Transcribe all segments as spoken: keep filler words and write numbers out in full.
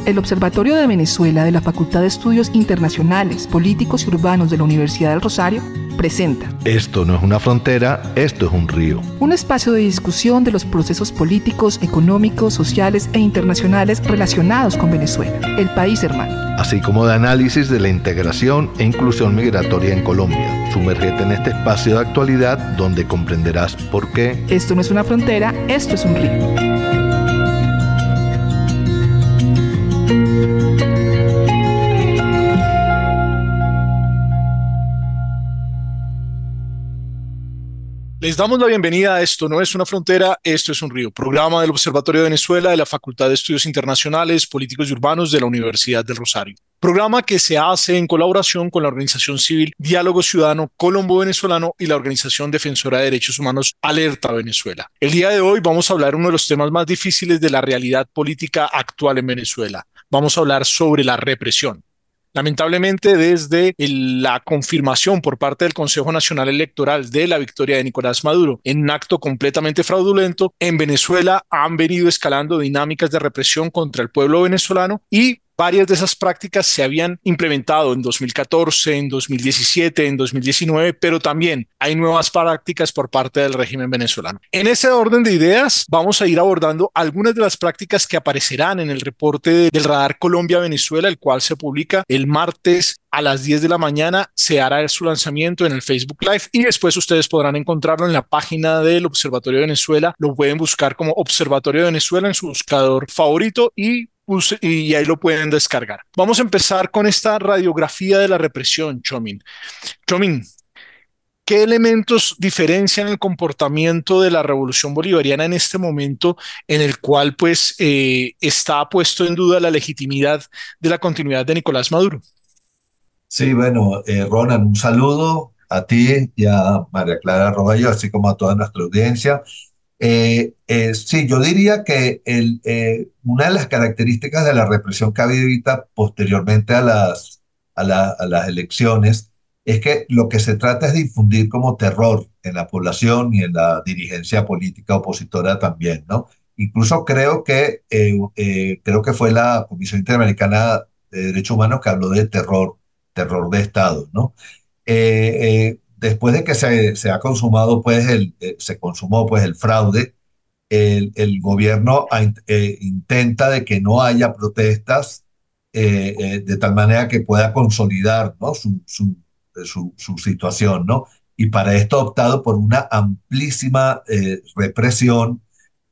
El Observatorio de Venezuela de la Facultad de Estudios Internacionales, Políticos y Urbanos de la Universidad del Rosario presenta Esto no es una frontera, esto es un río. Un espacio de discusión de los procesos políticos, económicos, sociales e internacionales relacionados con Venezuela, el país hermano. Así como de análisis de la integración e inclusión migratoria en Colombia. Sumérgete en este espacio de actualidad donde comprenderás por qué Esto no es una frontera, esto es un río. Les damos la bienvenida a Esto no es una frontera, esto es un río, programa del Observatorio de Venezuela de la Facultad de Estudios Internacionales, Políticos y Urbanos de la Universidad del Rosario. Programa que se hace en colaboración con la organización civil Diálogo Ciudadano Colombo-Venezolano y la organización defensora de derechos humanos Alerta Venezuela. El día de hoy vamos a hablar de uno de los temas más difíciles de la realidad política actual en Venezuela. Vamos a hablar sobre la represión. Lamentablemente, desde el, la confirmación por parte del Consejo Nacional Electoral de la victoria de Nicolás Maduro en un acto completamente fraudulento, en Venezuela han venido escalando dinámicas de represión contra el pueblo venezolano y varias de esas prácticas se habían implementado en dos mil catorce, en dos mil diecisiete, en dos mil diecinueve, pero también hay nuevas prácticas por parte del régimen venezolano. En ese orden de ideas, vamos a ir abordando algunas de las prácticas que aparecerán en el reporte del Radar Colombia-Venezuela, el cual se publica el martes a las diez de la mañana. Se hará su lanzamiento en el Facebook Live y después ustedes podrán encontrarlo en la página del Observatorio de Venezuela. Lo pueden buscar como Observatorio de Venezuela en su buscador favorito y y ahí lo pueden descargar. Vamos a empezar con esta radiografía de la represión, Chomin. Chomin, ¿qué elementos diferencian el comportamiento de la revolución bolivariana en este momento en el cual pues eh, está puesto en duda la legitimidad de la continuidad de Nicolás Maduro? Sí, bueno, eh, Ronan, un saludo a ti y a María Clara Roballo, así como a toda nuestra audiencia. Eh, eh, sí, yo diría que el, eh, una de las características de la represión que ha habido ahorita posteriormente a las, a, la- a las elecciones es que lo que se trata es de infundir como terror en la población y en la dirigencia política opositora también, ¿no? Incluso creo que, eh, eh, creo que fue la Comisión Interamericana de Derechos Humanos que habló de terror, terror de Estado, ¿no? eh, eh, después de que se, se ha consumado, pues, el, eh, se consumó, pues, el fraude, el, el gobierno ha in- eh, intenta de que no haya protestas eh, eh, de tal manera que pueda consolidar, ¿no? su, su, eh, su, su situación, ¿no? Y para esto ha optado por una amplísima eh, represión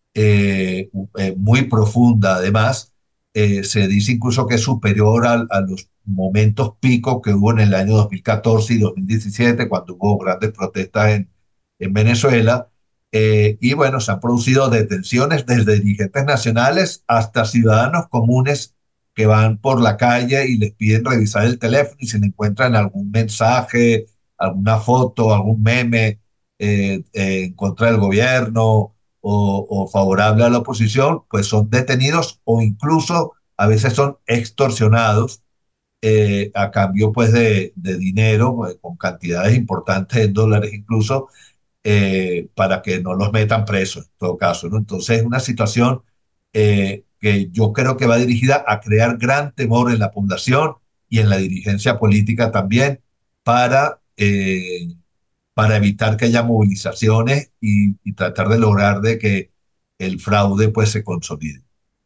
eh, eh, muy profunda. Además, eh, se dice incluso que es superior al- a, los momentos picos que hubo en el año dos mil catorce y dos mil diecisiete, cuando hubo grandes protestas en, en Venezuela. Eh, y bueno, se han producido detenciones desde dirigentes nacionales hasta ciudadanos comunes que van por la calle y les piden revisar el teléfono y si le encuentran algún mensaje, alguna foto, algún meme eh, eh, en contra del gobierno o, o favorable a la oposición, pues son detenidos o incluso a veces son extorsionados eh, a cambio pues de, de dinero, eh, con cantidades importantes de dólares incluso, eh, para que no los metan presos en todo caso, ¿no? Entonces es una situación eh, que yo creo que va dirigida a crear gran temor en la población y en la dirigencia política también para... eh, para evitar que haya movilizaciones y, y tratar de lograr de que el fraude pues se consolide.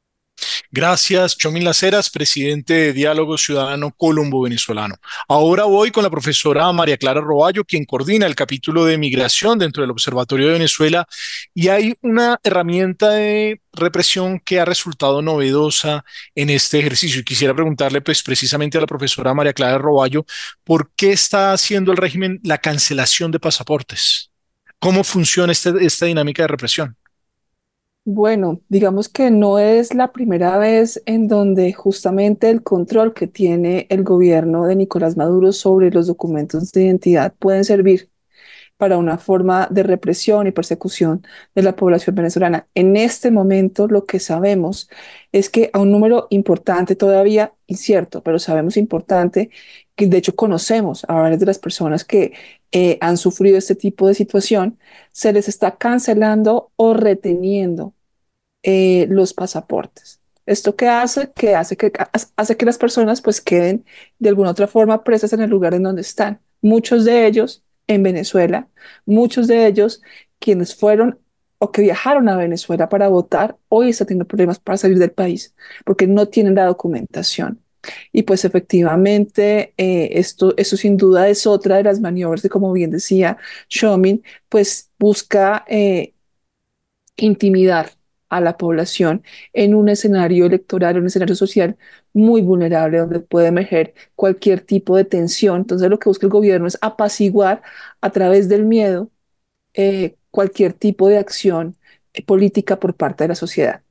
Gracias, Chomin Las Heras, presidente de Diálogo Ciudadano Colombo-Venezolano. Ahora voy con la profesora María Clara Roballo, quien coordina el capítulo de migración dentro del Observatorio de Venezuela, y hay una herramienta de represión que ha resultado novedosa en este ejercicio. Y quisiera preguntarle, pues, precisamente a la profesora María Clara Roballo, ¿por qué está haciendo el régimen la cancelación de pasaportes? ¿Cómo funciona este- esta dinámica de represión? Bueno, digamos que no es la primera vez en donde justamente el control que tiene el gobierno de Nicolás Maduro sobre los documentos de identidad pueden servir para una forma de represión y persecución de la población venezolana. En este momento lo que sabemos es que a un número importante, todavía incierto, pero sabemos importante, que de hecho conocemos a varias de las personas que eh, han sufrido este tipo de situación, se les está cancelando o reteniendo eh, los pasaportes. ¿Esto qué hace? Que hace que, hace que las personas pues queden de alguna otra forma presas en el lugar en donde están. Muchos de ellos en Venezuela, muchos de ellos quienes fueron o que viajaron a Venezuela para votar, hoy están teniendo problemas para salir del país porque no tienen la documentación. Y pues efectivamente, eh, esto, esto sin duda es otra de las maniobras que, como bien decía Shomin, pues busca eh, intimidar a la población en un escenario electoral, un escenario social muy vulnerable donde puede emerger cualquier tipo de tensión. Entonces lo que busca el gobierno es apaciguar a través del miedo eh, cualquier tipo de acción eh, política por parte de la sociedad.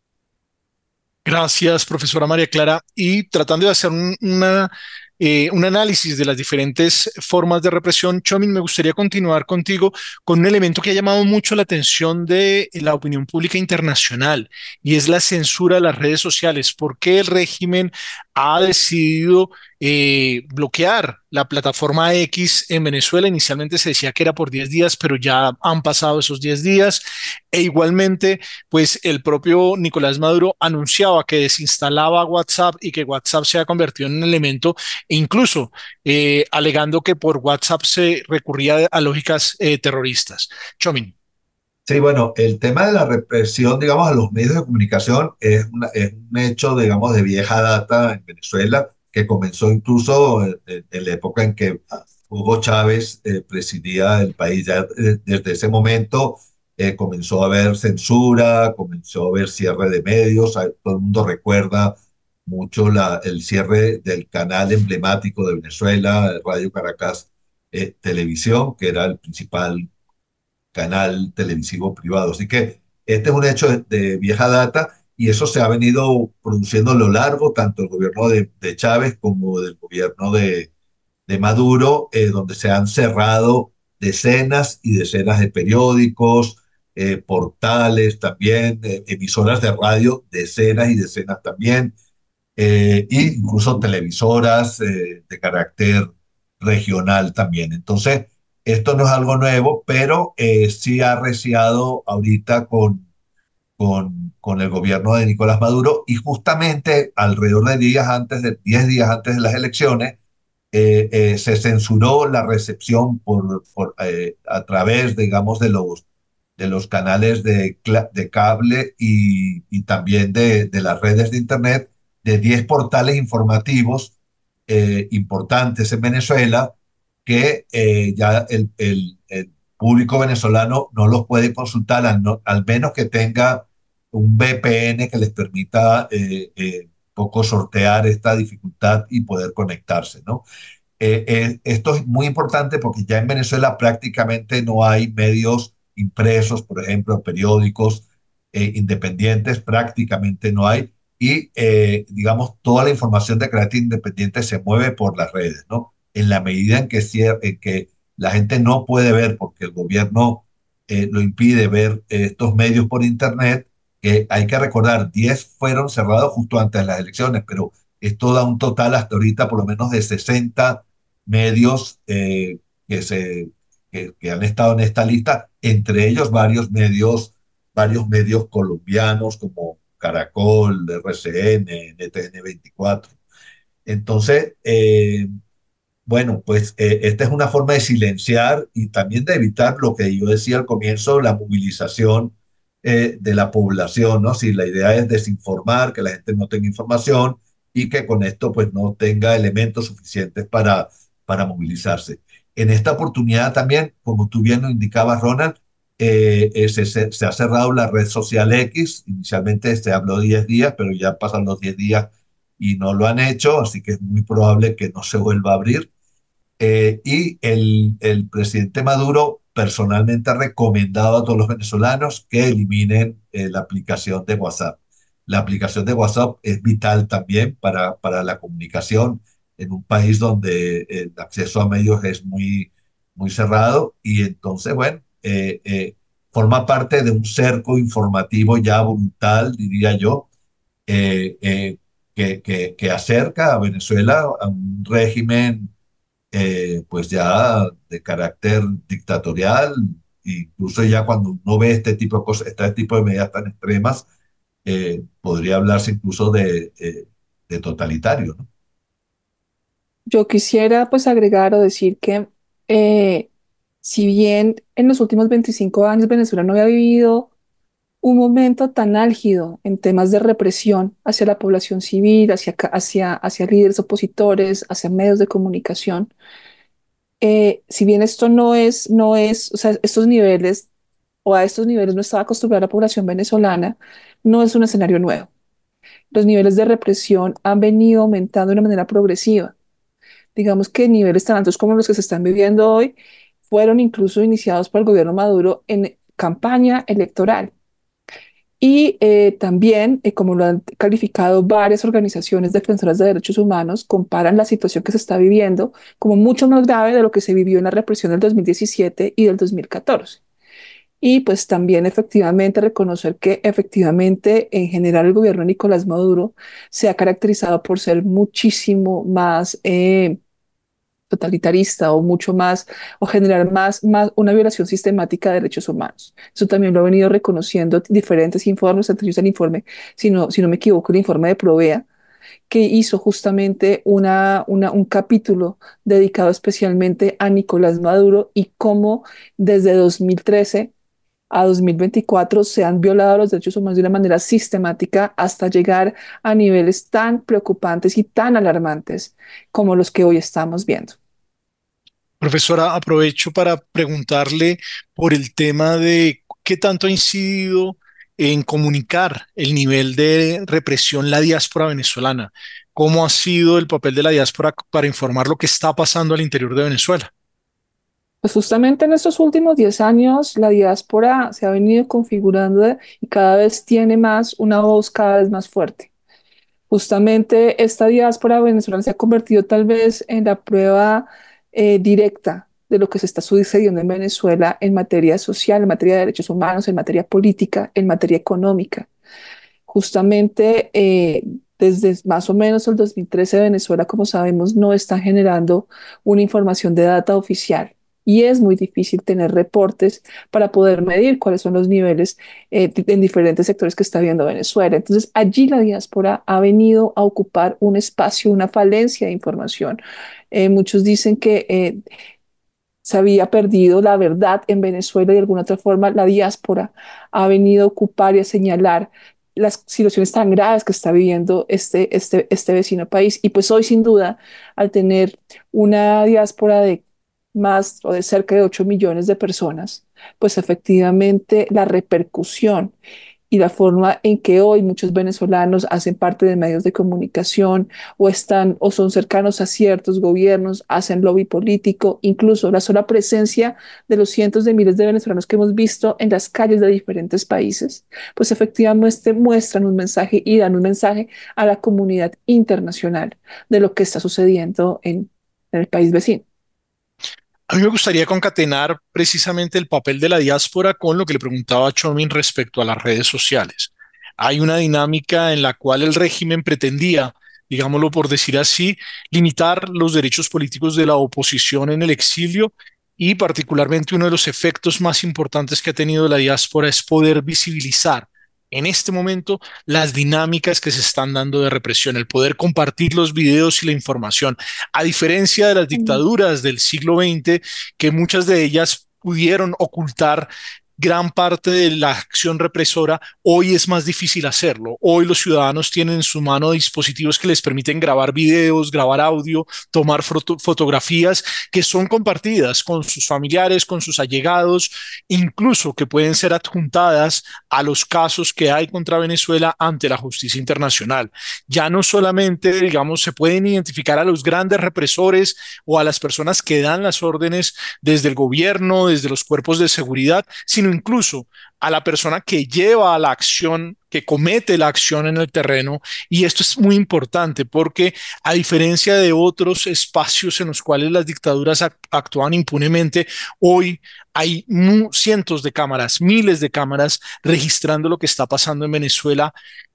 Gracias, profesora María Clara. Y tratando de hacer un, una, eh, un análisis de las diferentes formas de represión, Chomin, me gustaría continuar contigo con un elemento que ha llamado mucho la atención de la opinión pública internacional y es la censura de las redes sociales. ¿Por qué el régimen ha decidido eh, bloquear la plataforma X en Venezuela? Inicialmente se decía que era por diez días, pero ya han pasado esos diez días. E igualmente, pues el propio Nicolás Maduro anunciaba que desinstalaba WhatsApp y que WhatsApp se ha convertido en un elemento, e incluso eh, alegando que por WhatsApp se recurría a lógicas eh, terroristas. Chomin. Sí, bueno, el tema de la represión, digamos, a los medios de comunicación es, una- es un hecho, digamos, de vieja data en Venezuela, que comenzó incluso en, en- en la época en que Hugo Chávez eh, presidía el país. Ya eh, desde ese momento eh, comenzó a haber censura, comenzó a haber cierre de medios. Ah, todo el mundo recuerda mucho la, el cierre del canal emblemático de Venezuela, Radio Caracas eh, Televisión, que era el principal canal televisivo privado. Así que este es un hecho de, de vieja data y eso se ha venido produciendo a lo largo, tanto del gobierno de, de Chávez como del gobierno de, de Maduro, eh, donde se han cerrado decenas y decenas de periódicos, eh, portales también, eh, emisoras de radio, decenas y decenas también, eh, e incluso televisoras eh, de carácter regional también. Entonces, esto no es algo nuevo, pero eh, sí ha reciado ahorita con, con, con el gobierno de Nicolás Maduro y justamente alrededor de días antes de, diez días antes de las elecciones, eh, eh, se censuró la recepción por, por, eh, a través, digamos, de los, de los canales de, de cable y, y también de, de, las redes de Internet de diez portales informativos eh, importantes en Venezuela que eh, ya el, el, el, público venezolano no los puede consultar al, no, al menos que tenga un V P N que les permita eh, eh, poco sortear esta dificultad y poder conectarse, ¿no? Eh, eh, esto es muy importante porque ya en Venezuela prácticamente no hay medios impresos, por ejemplo, periódicos eh, independientes, prácticamente no hay. Y, eh, digamos, toda la información de carácter independiente se mueve por las redes, ¿no? En la medida en que, en que la gente no puede ver, porque el gobierno eh, lo impide ver eh, estos medios por Internet, que hay que recordar, diez fueron cerrados justo antes de las elecciones, pero esto da un total hasta ahorita por lo menos de sesenta medios eh, que, se, que, que han estado en esta lista, entre ellos varios medios, varios medios colombianos como Caracol, R C N, N T N veinticuatro. Entonces, eh, bueno, pues eh, esta es una forma de silenciar y también de evitar lo que yo decía al comienzo, la movilización eh, de la población, ¿no? Si la idea es desinformar, que la gente no tenga información y que con esto pues no tenga elementos suficientes para, para movilizarse. En esta oportunidad también, como tú bien lo indicabas, Ronald, eh, eh, se, se, se ha cerrado la red social X. Inicialmente se habló de diez días, pero ya pasan los diez días y no lo han hecho, así que es muy probable que no se vuelva a abrir. Eh, y el, el presidente Maduro personalmente ha recomendado a todos los venezolanos que eliminen eh, la aplicación de WhatsApp. La aplicación de WhatsApp es vital también para, para la comunicación en un país donde el acceso a medios es muy, muy cerrado y entonces, bueno, eh, eh, forma parte de un cerco informativo ya brutal, diría yo, eh, eh, que, que, que acerca a Venezuela a un régimen eh, pues ya de carácter dictatorial, incluso ya cuando uno ve este tipo de cosas, este tipo de medidas tan extremas, eh, podría hablarse incluso de, eh, de totalitario, ¿no? Yo quisiera pues agregar o decir que eh, si bien en los últimos veinticinco años Venezuela no había vivido un momento tan álgido en temas de represión hacia la población civil, hacia, ca- hacia, hacia líderes opositores, hacia medios de comunicación, eh, si bien esto no es, no es, o sea, estos niveles o a estos niveles no estaba acostumbrada la población venezolana, no es un escenario nuevo. Los niveles de represión han venido aumentando de una manera progresiva. Digamos que niveles tan altos como los que se están viviendo hoy fueron incluso iniciados por el gobierno Maduro en campaña electoral. Y eh, también, eh, como lo han calificado varias organizaciones defensoras de derechos humanos, comparan la situación que se está viviendo como mucho más grave de lo que se vivió en la represión del dos mil diecisiete y del dos mil catorce. Y pues también efectivamente reconocer que efectivamente en general el gobierno de Nicolás Maduro se ha caracterizado por ser muchísimo más eh, totalitarista o mucho más, o generar más, más una violación sistemática de derechos humanos. Eso también lo ha venido reconociendo diferentes informes, entre ellos el informe, si no, si no me equivoco, el informe de Provea, que hizo justamente una, una, un capítulo dedicado especialmente a Nicolás Maduro y cómo desde dos mil trece a dos mil veinticuatro se han violado los derechos humanos de una manera sistemática hasta llegar a niveles tan preocupantes y tan alarmantes como los que hoy estamos viendo. Profesora, aprovecho para preguntarle por el tema de qué tanto ha incidido en comunicar el nivel de represión la diáspora venezolana. ¿Cómo ha sido el papel de la diáspora para informar lo que está pasando al interior de Venezuela? Pues justamente en estos últimos diez años la diáspora se ha venido configurando y cada vez tiene más una voz cada vez más fuerte. Justamente esta diáspora venezolana se ha convertido tal vez en la prueba eh, directa de lo que se está sucediendo en Venezuela en materia social, en materia de derechos humanos, en materia política, en materia económica. Justamente eh, desde más o menos el dos mil trece Venezuela, como sabemos, no está generando una información de data oficial. Y es muy difícil tener reportes para poder medir cuáles son los niveles eh, en diferentes sectores que está viendo Venezuela. Entonces, allí la diáspora ha venido a ocupar un espacio, una falencia de información. Eh, muchos dicen que eh, se había perdido la verdad en Venezuela y de alguna otra forma la diáspora ha venido a ocupar y a señalar las situaciones tan graves que está viviendo este, este, este vecino país. Y pues hoy sin duda, al tener una diáspora de más o de cerca de ocho millones de personas, pues efectivamente la repercusión y la forma en que hoy muchos venezolanos hacen parte de medios de comunicación o están o son cercanos a ciertos gobiernos, hacen lobby político, incluso la sola presencia de los cientos de miles de venezolanos que hemos visto en las calles de diferentes países, pues efectivamente muestran un mensaje y dan un mensaje a la comunidad internacional de lo que está sucediendo en, en el país vecino. A mí me gustaría concatenar precisamente el papel de la diáspora con lo que le preguntaba a Chomin respecto a las redes sociales. Hay una dinámica en la cual el régimen pretendía, digámoslo por decir así, limitar los derechos políticos de la oposición en el exilio y particularmente uno de los efectos más importantes que ha tenido la diáspora es poder visibilizar en este momento las dinámicas que se están dando de represión, el poder compartir los videos y la información a diferencia de las Mm. dictaduras del siglo veinte, que muchas de ellas pudieron ocultar gran parte de la acción represora, hoy es más difícil hacerlo. Hoy los ciudadanos tienen en su mano dispositivos que les permiten grabar videos, grabar audio, tomar foto fotografías que son compartidas con sus familiares, con sus allegados, incluso que pueden ser adjuntadas a los casos que hay contra Venezuela ante la justicia internacional. Ya no solamente, digamos, se pueden identificar a los grandes represores o a las personas que dan las órdenes desde el gobierno, desde los cuerpos de seguridad, sino incluso a la persona que lleva a la acción, que comete la acción en el terreno. Y esto es muy importante porque a diferencia de otros espacios en los cuales las dictaduras act actúan impunemente, hoy hay cientos de cámaras, miles de cámaras registrando lo que está pasando en Venezuela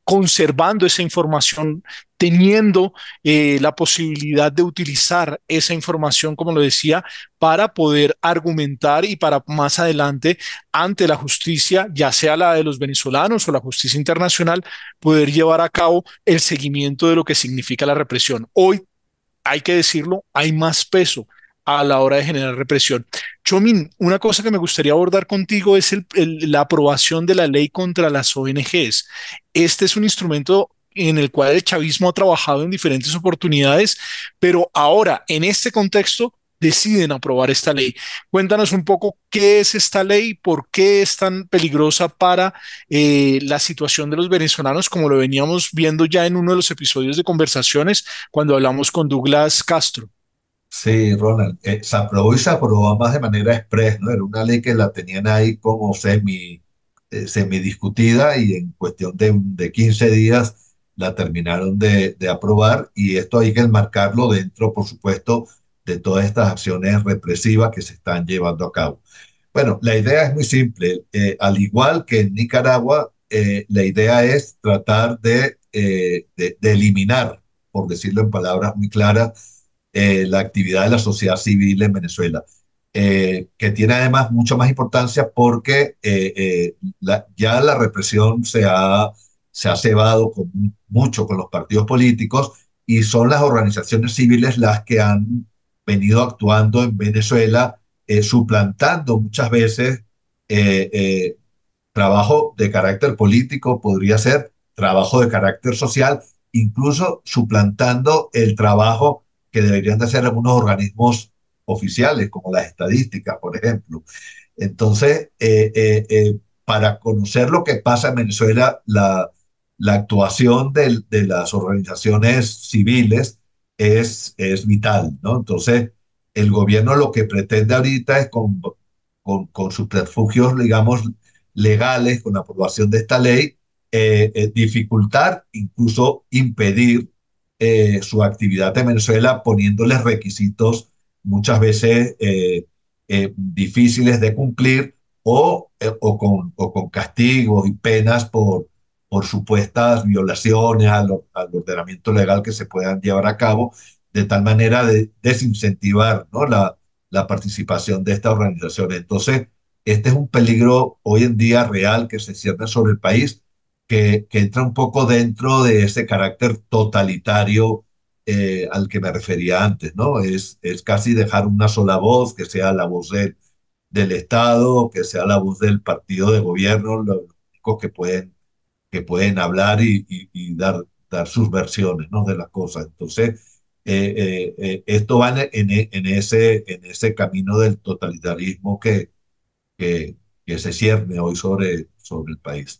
conservando esa información, teniendo eh, la posibilidad de utilizar esa información, como lo decía, para poder argumentar y para más adelante ante la justicia, ya sea la de los venezolanos o la justicia internacional, poder llevar a cabo el seguimiento de lo que significa la represión. Hoy, hay que decirlo, hay más peso a la hora de generar represión. Chomin, una cosa que me gustaría abordar contigo es el- el- la aprobación de la ley contra las O N Ges. Este es un instrumento en el cual el chavismo ha trabajado en diferentes oportunidades, pero ahora, en este contexto, deciden aprobar esta ley. Cuéntanos un poco qué es esta ley, por qué es tan peligrosa para eh, la situación de los venezolanos, como lo veníamos viendo ya en uno de los episodios de conversaciones cuando hablamos con Douglas Castro. Sí, Ronald, eh, se aprobó y se aprobó más de manera express, ¿no? Era una ley que la tenían ahí como semi, eh, semi discutida y en cuestión de, de quince días la terminaron de, de aprobar y esto hay que enmarcarlo dentro, por supuesto, de todas estas acciones represivas que se están llevando a cabo. Bueno, la idea es muy simple. Eh, al igual que en Nicaragua, eh, la idea es tratar de, eh, de de eliminar, por decirlo en palabras muy claras, eh, la actividad de la sociedad civil en Venezuela, eh, que tiene además mucha más importancia porque eh, eh, la- ya la represión se ha, se ha cebado con, mucho con los partidos políticos y son las organizaciones civiles las que han venido actuando en Venezuela, eh, suplantando muchas veces eh, eh, trabajo de carácter político, podría ser trabajo de carácter social, incluso suplantando el trabajo que deberían de hacer algunos organismos oficiales, como las estadísticas, por ejemplo. Entonces, eh, eh, eh, para conocer lo que pasa en Venezuela, la, la actuación del- de las organizaciones civiles es, es vital, ¿no? Entonces, el gobierno lo que pretende ahorita es con, con, con subterfugios, digamos, legales, con la aprobación de esta ley, eh, eh, dificultar, incluso impedir eh, su actividad en Venezuela, poniéndoles requisitos muchas veces eh, eh, difíciles de cumplir o, eh, o, con, o con castigos y penas por, por supuestas violaciones al, al ordenamiento legal que se puedan llevar a cabo, de tal manera de desincentivar, ¿no? la, la participación de esta organización. Entonces, este es un peligro hoy en día real que se cierne sobre el país, que, que entra un poco dentro de ese carácter totalitario eh, al que me refería antes, ¿no? Es, es casi dejar una sola voz, que sea la voz del, del Estado, que sea la voz del partido de gobierno, los únicos que pueden, que pueden hablar y, y, y dar, dar sus versiones, ¿no? De las cosas. Entonces, eh, eh, eh, esto va en, en, en, ese, en ese camino del totalitarismo que, que, que se cierne hoy sobre, sobre el país.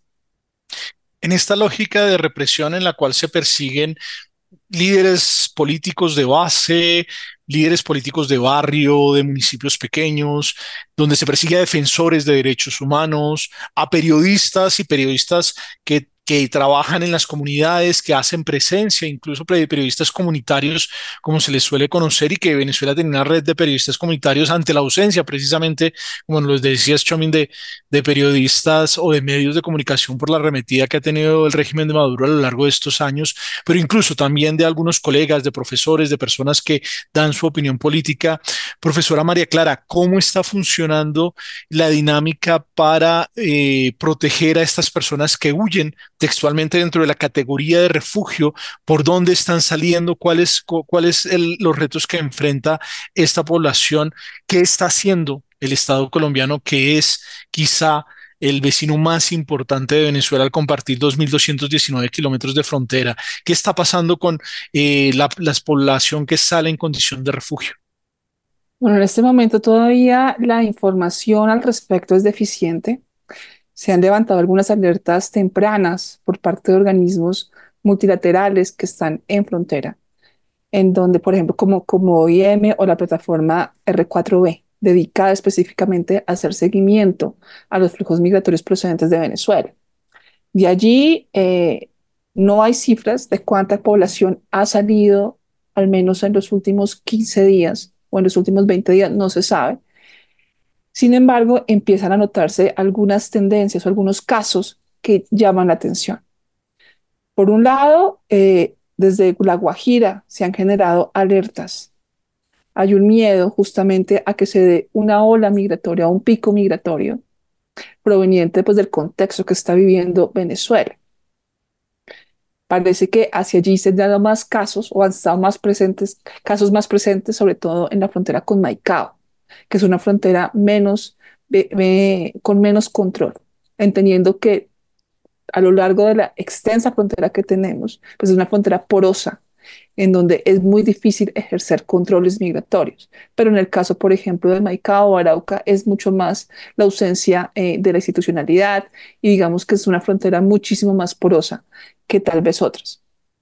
En esta lógica de represión en la cual se persiguen líderes políticos de base, líderes políticos de barrio, de municipios pequeños, donde se persigue a defensores de derechos humanos, a periodistas y periodistas que, que trabajan en las comunidades, que hacen presencia, incluso periodistas comunitarios, como se les suele conocer, y que Venezuela tiene una red de periodistas comunitarios ante la ausencia, precisamente, como nos decías, Chomin, de, de periodistas o de medios de comunicación por la arremetida que ha tenido el régimen de Maduro a lo largo de estos años, pero incluso también de algunos colegas, de profesores, de personas que dan su opinión política. Profesora María Clara, ¿cómo está funcionando la dinámica para eh, proteger a estas personas que huyen textualmente dentro de la categoría de refugio? ¿Por dónde están saliendo? ¿Cuáles cuáles son los retos que enfrenta esta población? ¿Qué está haciendo el Estado colombiano, que es quizá el vecino más importante de Venezuela al compartir dos mil doscientos diecinueve kilómetros de frontera? ¿Qué está pasando con eh, la, la población que sale en condición de refugio? Bueno, en este momento todavía la información al respecto es deficiente. Se han levantado algunas alertas tempranas por parte de organismos multilaterales que están en frontera, en donde, por ejemplo, como, como O I M o la plataforma R cuatro B, dedicada específicamente a hacer seguimiento a los flujos migratorios procedentes de Venezuela. De allí eh, no hay cifras de cuánta población ha salido, al menos en los últimos quince días o en los últimos veinte días, no se sabe. Sin embargo, empiezan a notarse algunas tendencias o algunos casos que llaman la atención. Por un lado, eh, desde La Guajira se han generado alertas. Hay un miedo justamente a que se dé una ola migratoria, un pico migratorio proveniente pues, del contexto que está viviendo Venezuela. Parece que hacia allí se han dado más casos o han estado más presentes, casos más presentes, sobre todo en la frontera con Maicao, que es una frontera menos, eh, eh, con menos control, entendiendo que a lo largo de la extensa frontera que tenemos, pues es una frontera porosa, en donde es muy difícil ejercer controles migratorios. Pero en el caso, por ejemplo, de Maicao o Arauca, es mucho más la ausencia eh, de la institucionalidad y digamos que es una frontera muchísimo más porosa que tal vez otras.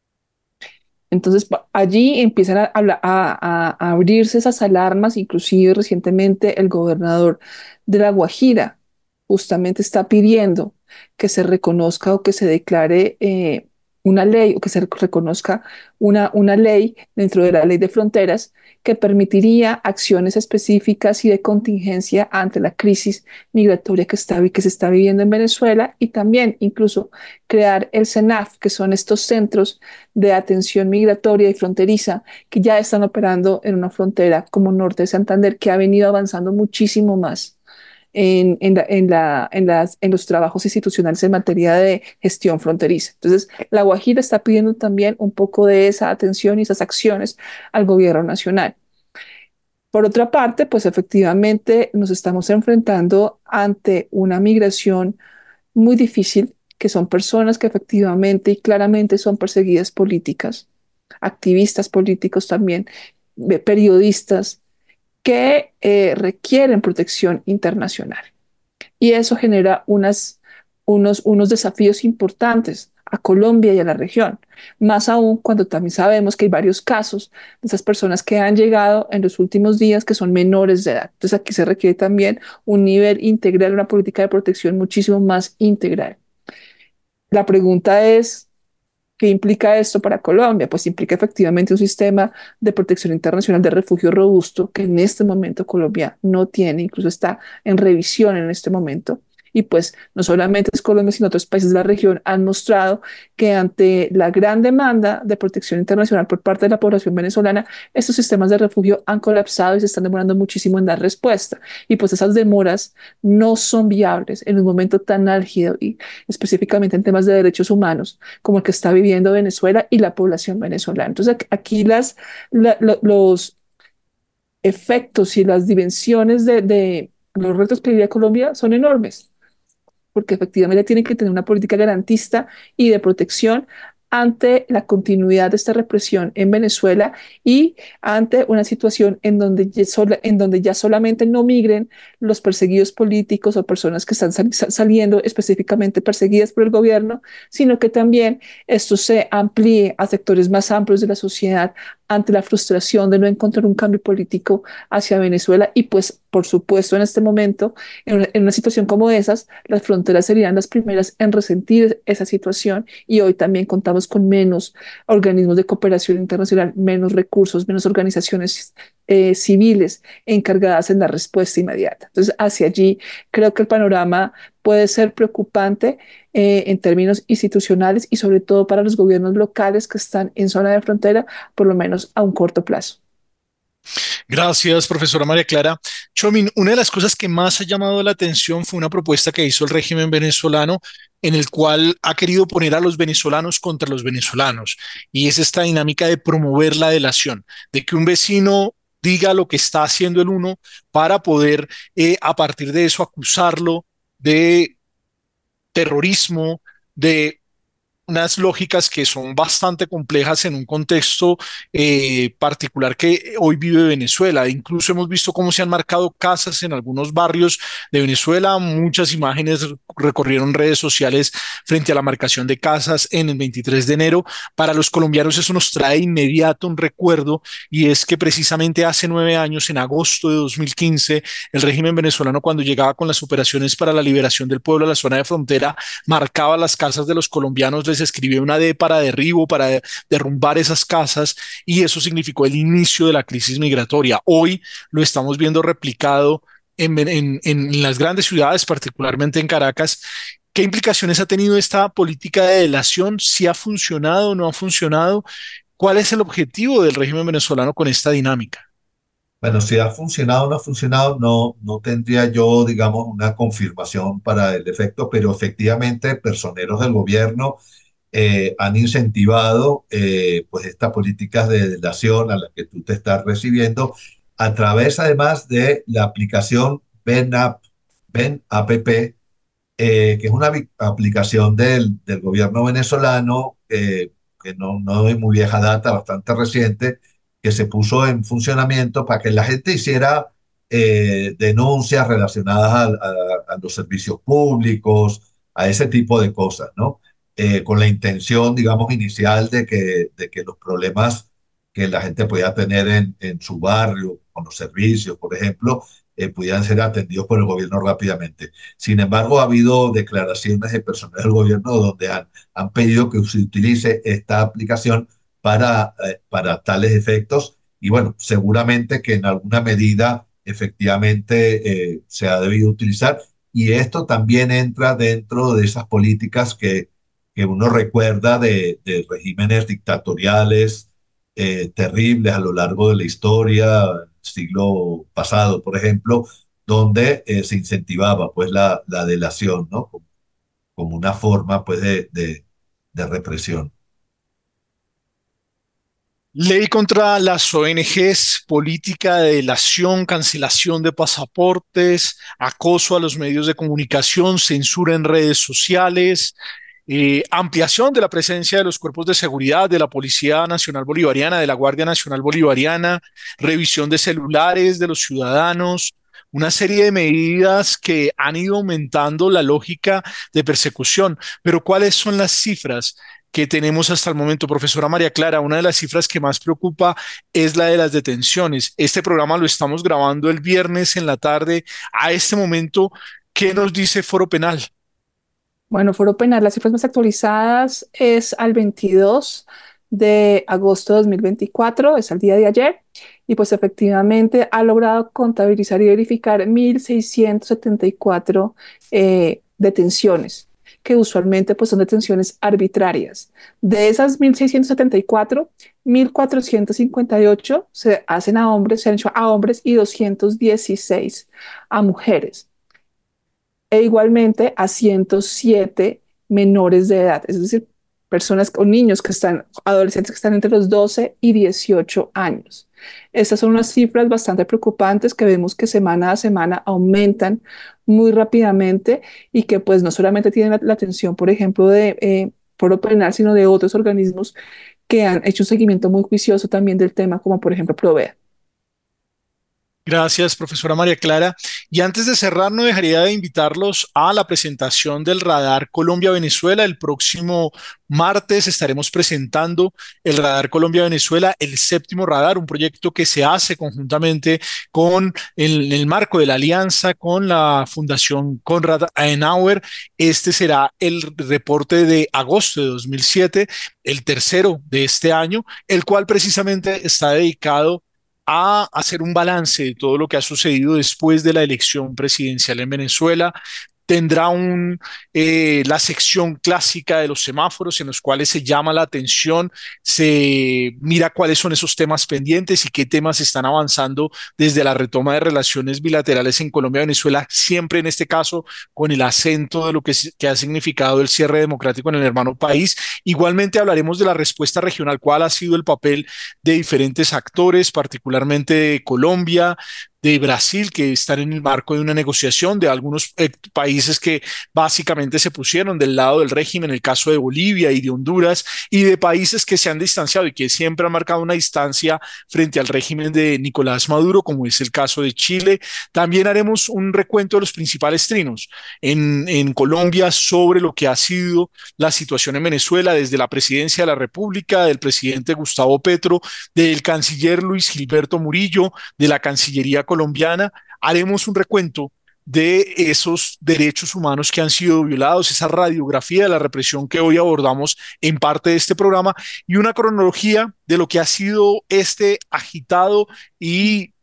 Entonces, allí empiezan a, a, a, a abrirse esas alarmas, inclusive recientemente el gobernador de La Guajira justamente está pidiendo que se reconozca o que se declare eh, una ley o que se reconozca una, una ley dentro de la ley de fronteras que permitiría acciones específicas y de contingencia ante la crisis migratoria que, está, que se está viviendo en Venezuela y también incluso crear el CENAF, que son estos centros de atención migratoria y fronteriza que ya están operando en una frontera como Norte de Santander, que ha venido avanzando muchísimo más en, en, la, en, la, en, las, en los trabajos institucionales en materia de gestión fronteriza. Entonces, La Guajira está pidiendo también un poco de esa atención y esas acciones al gobierno nacional. Por otra parte, pues efectivamente nos estamos enfrentando ante una migración muy difícil, que son personas que efectivamente y claramente son perseguidas políticas, activistas políticos también, periodistas, que eh, requieren protección internacional. Y eso genera unas, unos, unos desafíos importantes a Colombia y a la región, más aún cuando también sabemos que hay varios casos de esas personas que han llegado en los últimos días que son menores de edad. Entonces aquí se requiere también un nivel integral, una política de protección muchísimo más integral. La pregunta es, ¿qué implica esto para Colombia? Pues implica efectivamente un sistema de protección internacional de refugio robusto que en este momento Colombia no tiene, incluso está en revisión en este momento. Y pues no solamente es Colombia, sino otros países de la región han mostrado que ante la gran demanda de protección internacional por parte de la población venezolana, estos sistemas de refugio han colapsado y se están demorando muchísimo en dar respuesta. Y pues esas demoras no son viables en un momento tan álgido y específicamente en temas de derechos humanos como el que está viviendo Venezuela y la población venezolana. Entonces aquí las, la, la, los efectos y las dimensiones de, de los retos que vive Colombia son enormes, porque efectivamente tienen que tener una política garantista y de protección ante la continuidad de esta represión en Venezuela y ante una situación en donde ya, sola, en donde ya solamente no migren los perseguidos políticos o personas que están sal, saliendo específicamente perseguidas por el gobierno, sino que también esto se amplíe a sectores más amplios de la sociedad ante la frustración de no encontrar un cambio político hacia Venezuela y pues por supuesto en este momento, en una, en una situación como esas, las fronteras serían las primeras en resentir esa situación y hoy también contamos con menos organismos de cooperación internacional, menos recursos, menos organizaciones eh, civiles encargadas en la respuesta inmediata. Entonces hacia allí creo que el panorama puede ser preocupante eh, en términos institucionales y sobre todo para los gobiernos locales que están en zona de frontera, por lo menos a un corto plazo. Gracias, profesora María Clara. Chomin, una de las cosas que más ha llamado la atención fue una propuesta que hizo el régimen venezolano en el cual ha querido poner a los venezolanos contra los venezolanos. Y es esta dinámica de promover la delación, de que un vecino diga lo que está haciendo el uno para poder eh, a partir de eso acusarlo de terrorismo, de unas lógicas que son bastante complejas en un contexto eh, particular que hoy vive Venezuela. Incluso hemos visto cómo se han marcado casas en algunos barrios de Venezuela. Muchas imágenes recorrieron redes sociales frente a la marcación de casas en el veintitrés de enero. Para los colombianos eso nos trae inmediato un recuerdo y es que precisamente hace nueve años, en agosto de dos mil quince, el régimen venezolano cuando llegaba con las operaciones para la liberación del pueblo a la zona de frontera, marcaba las casas de los colombianos, se escribió una D para derribo, para de, derrumbar esas casas y eso significó el inicio de la crisis migratoria. Hoy lo estamos viendo replicado en, en, en las grandes ciudades, particularmente en Caracas, ¿Qué implicaciones ha tenido esta política de delación? ¿Si ha funcionado o no ha funcionado? ¿Cuál es el objetivo del régimen venezolano con esta dinámica? Bueno, si ha funcionado o no ha funcionado, no, no tendría yo, digamos, una confirmación para el efecto, pero efectivamente personeros del gobierno eh, han incentivado eh, pues estas políticas de delación a las que tú te estás recibiendo a través además de la aplicación BenApp, BenApp, eh, que es una vi- aplicación del, del gobierno venezolano, eh, que no, no es muy vieja data, bastante reciente, que se puso en funcionamiento para que la gente hiciera eh, denuncias relacionadas a, a- a los servicios públicos, a ese tipo de cosas, ¿no? Eh, con la intención, digamos, inicial de que, de que los problemas que la gente podía tener en, en su barrio, con los servicios, por ejemplo, eh, pudieran ser atendidos por el gobierno rápidamente. Sin embargo, ha habido declaraciones de personal del gobierno donde han, han pedido que se utilice esta aplicación para, eh, para tales efectos y bueno, seguramente que en alguna medida efectivamente eh, se ha debido utilizar y esto también entra dentro de esas políticas que, que uno recuerda de, de regímenes dictatoriales eh, terribles a lo largo de la historia, siglo pasado, por ejemplo, donde eh, se incentivaba pues la, la delación, ¿no? Como, como una forma pues de, de, de represión. Ley contra las O N Ges, política de delación, cancelación de pasaportes, acoso a los medios de comunicación, censura en redes sociales, eh, ampliación de la presencia de los cuerpos de seguridad, de la Policía Nacional Bolivariana, de la Guardia Nacional Bolivariana, revisión de celulares de los ciudadanos, una serie de medidas que han ido aumentando la lógica de persecución. Pero ¿cuáles son las cifras que tenemos hasta el momento? Profesora María Clara, una de las cifras que más preocupa es la de las detenciones. Este programa lo estamos grabando el viernes en la tarde. A este momento, ¿qué nos dice Foro Penal? Bueno, Foro Penal, las cifras más actualizadas es al veintidós de agosto de dos mil veinticuatro, es al día de ayer, y pues efectivamente ha logrado contabilizar y verificar mil seiscientos setenta y cuatro eh, detenciones, que usualmente pues son detenciones arbitrarias. De esas mil seiscientos setenta y cuatro, mil cuatrocientos cincuenta y ocho se hacen a hombres, se han hecho a hombres y doscientos dieciséis a mujeres e igualmente a ciento siete menores de edad, es decir, personas o niños que están, adolescentes que están entre los doce y dieciocho años. Estas son unas cifras bastante preocupantes que vemos que semana a semana aumentan muy rápidamente y que pues no solamente tienen la, la atención, por ejemplo, de eh, Foro Penal, sino de otros organismos que han hecho un seguimiento muy juicioso también del tema, como por ejemplo Provea. Gracias, profesora María Clara. Y antes de cerrar, no dejaría de invitarlos a la presentación del Radar Colombia-Venezuela. El próximo martes estaremos presentando el Radar Colombia-Venezuela, el séptimo radar, un proyecto que se hace conjuntamente con el, el marco de la alianza con la Fundación Konrad Adenauer. Este será el reporte de agosto de dos mil siete, el tercero de este año, el cual precisamente está dedicado a hacer un balance de todo lo que ha sucedido después de la elección presidencial en Venezuela. Tendrá un, eh, la sección clásica de los semáforos en los cuales se llama la atención, se mira cuáles son esos temas pendientes y qué temas están avanzando desde la retoma de relaciones bilaterales en Colombia y Venezuela, siempre en este caso con el acento de lo que, que ha significado el cierre democrático en el hermano país. Igualmente hablaremos de la respuesta regional, cuál ha sido el papel de diferentes actores, particularmente de Colombia, de Brasil, que están en el marco de una negociación, de algunos eh, países que básicamente se pusieron del lado del régimen, el caso de Bolivia y de Honduras, y de países que se han distanciado y que siempre han marcado una distancia frente al régimen de Nicolás Maduro, como es el caso de Chile. También haremos un recuento de los principales trinos en, en Colombia sobre lo que ha sido la situación en Venezuela desde la presidencia de la República, del presidente Gustavo Petro, del canciller Luis Gilberto Murillo, de la Cancillería colombiana. Haremos un recuento de esos derechos humanos que han sido violados, esa radiografía de la represión que hoy abordamos en parte de este programa y una cronología de lo que ha sido este agitado y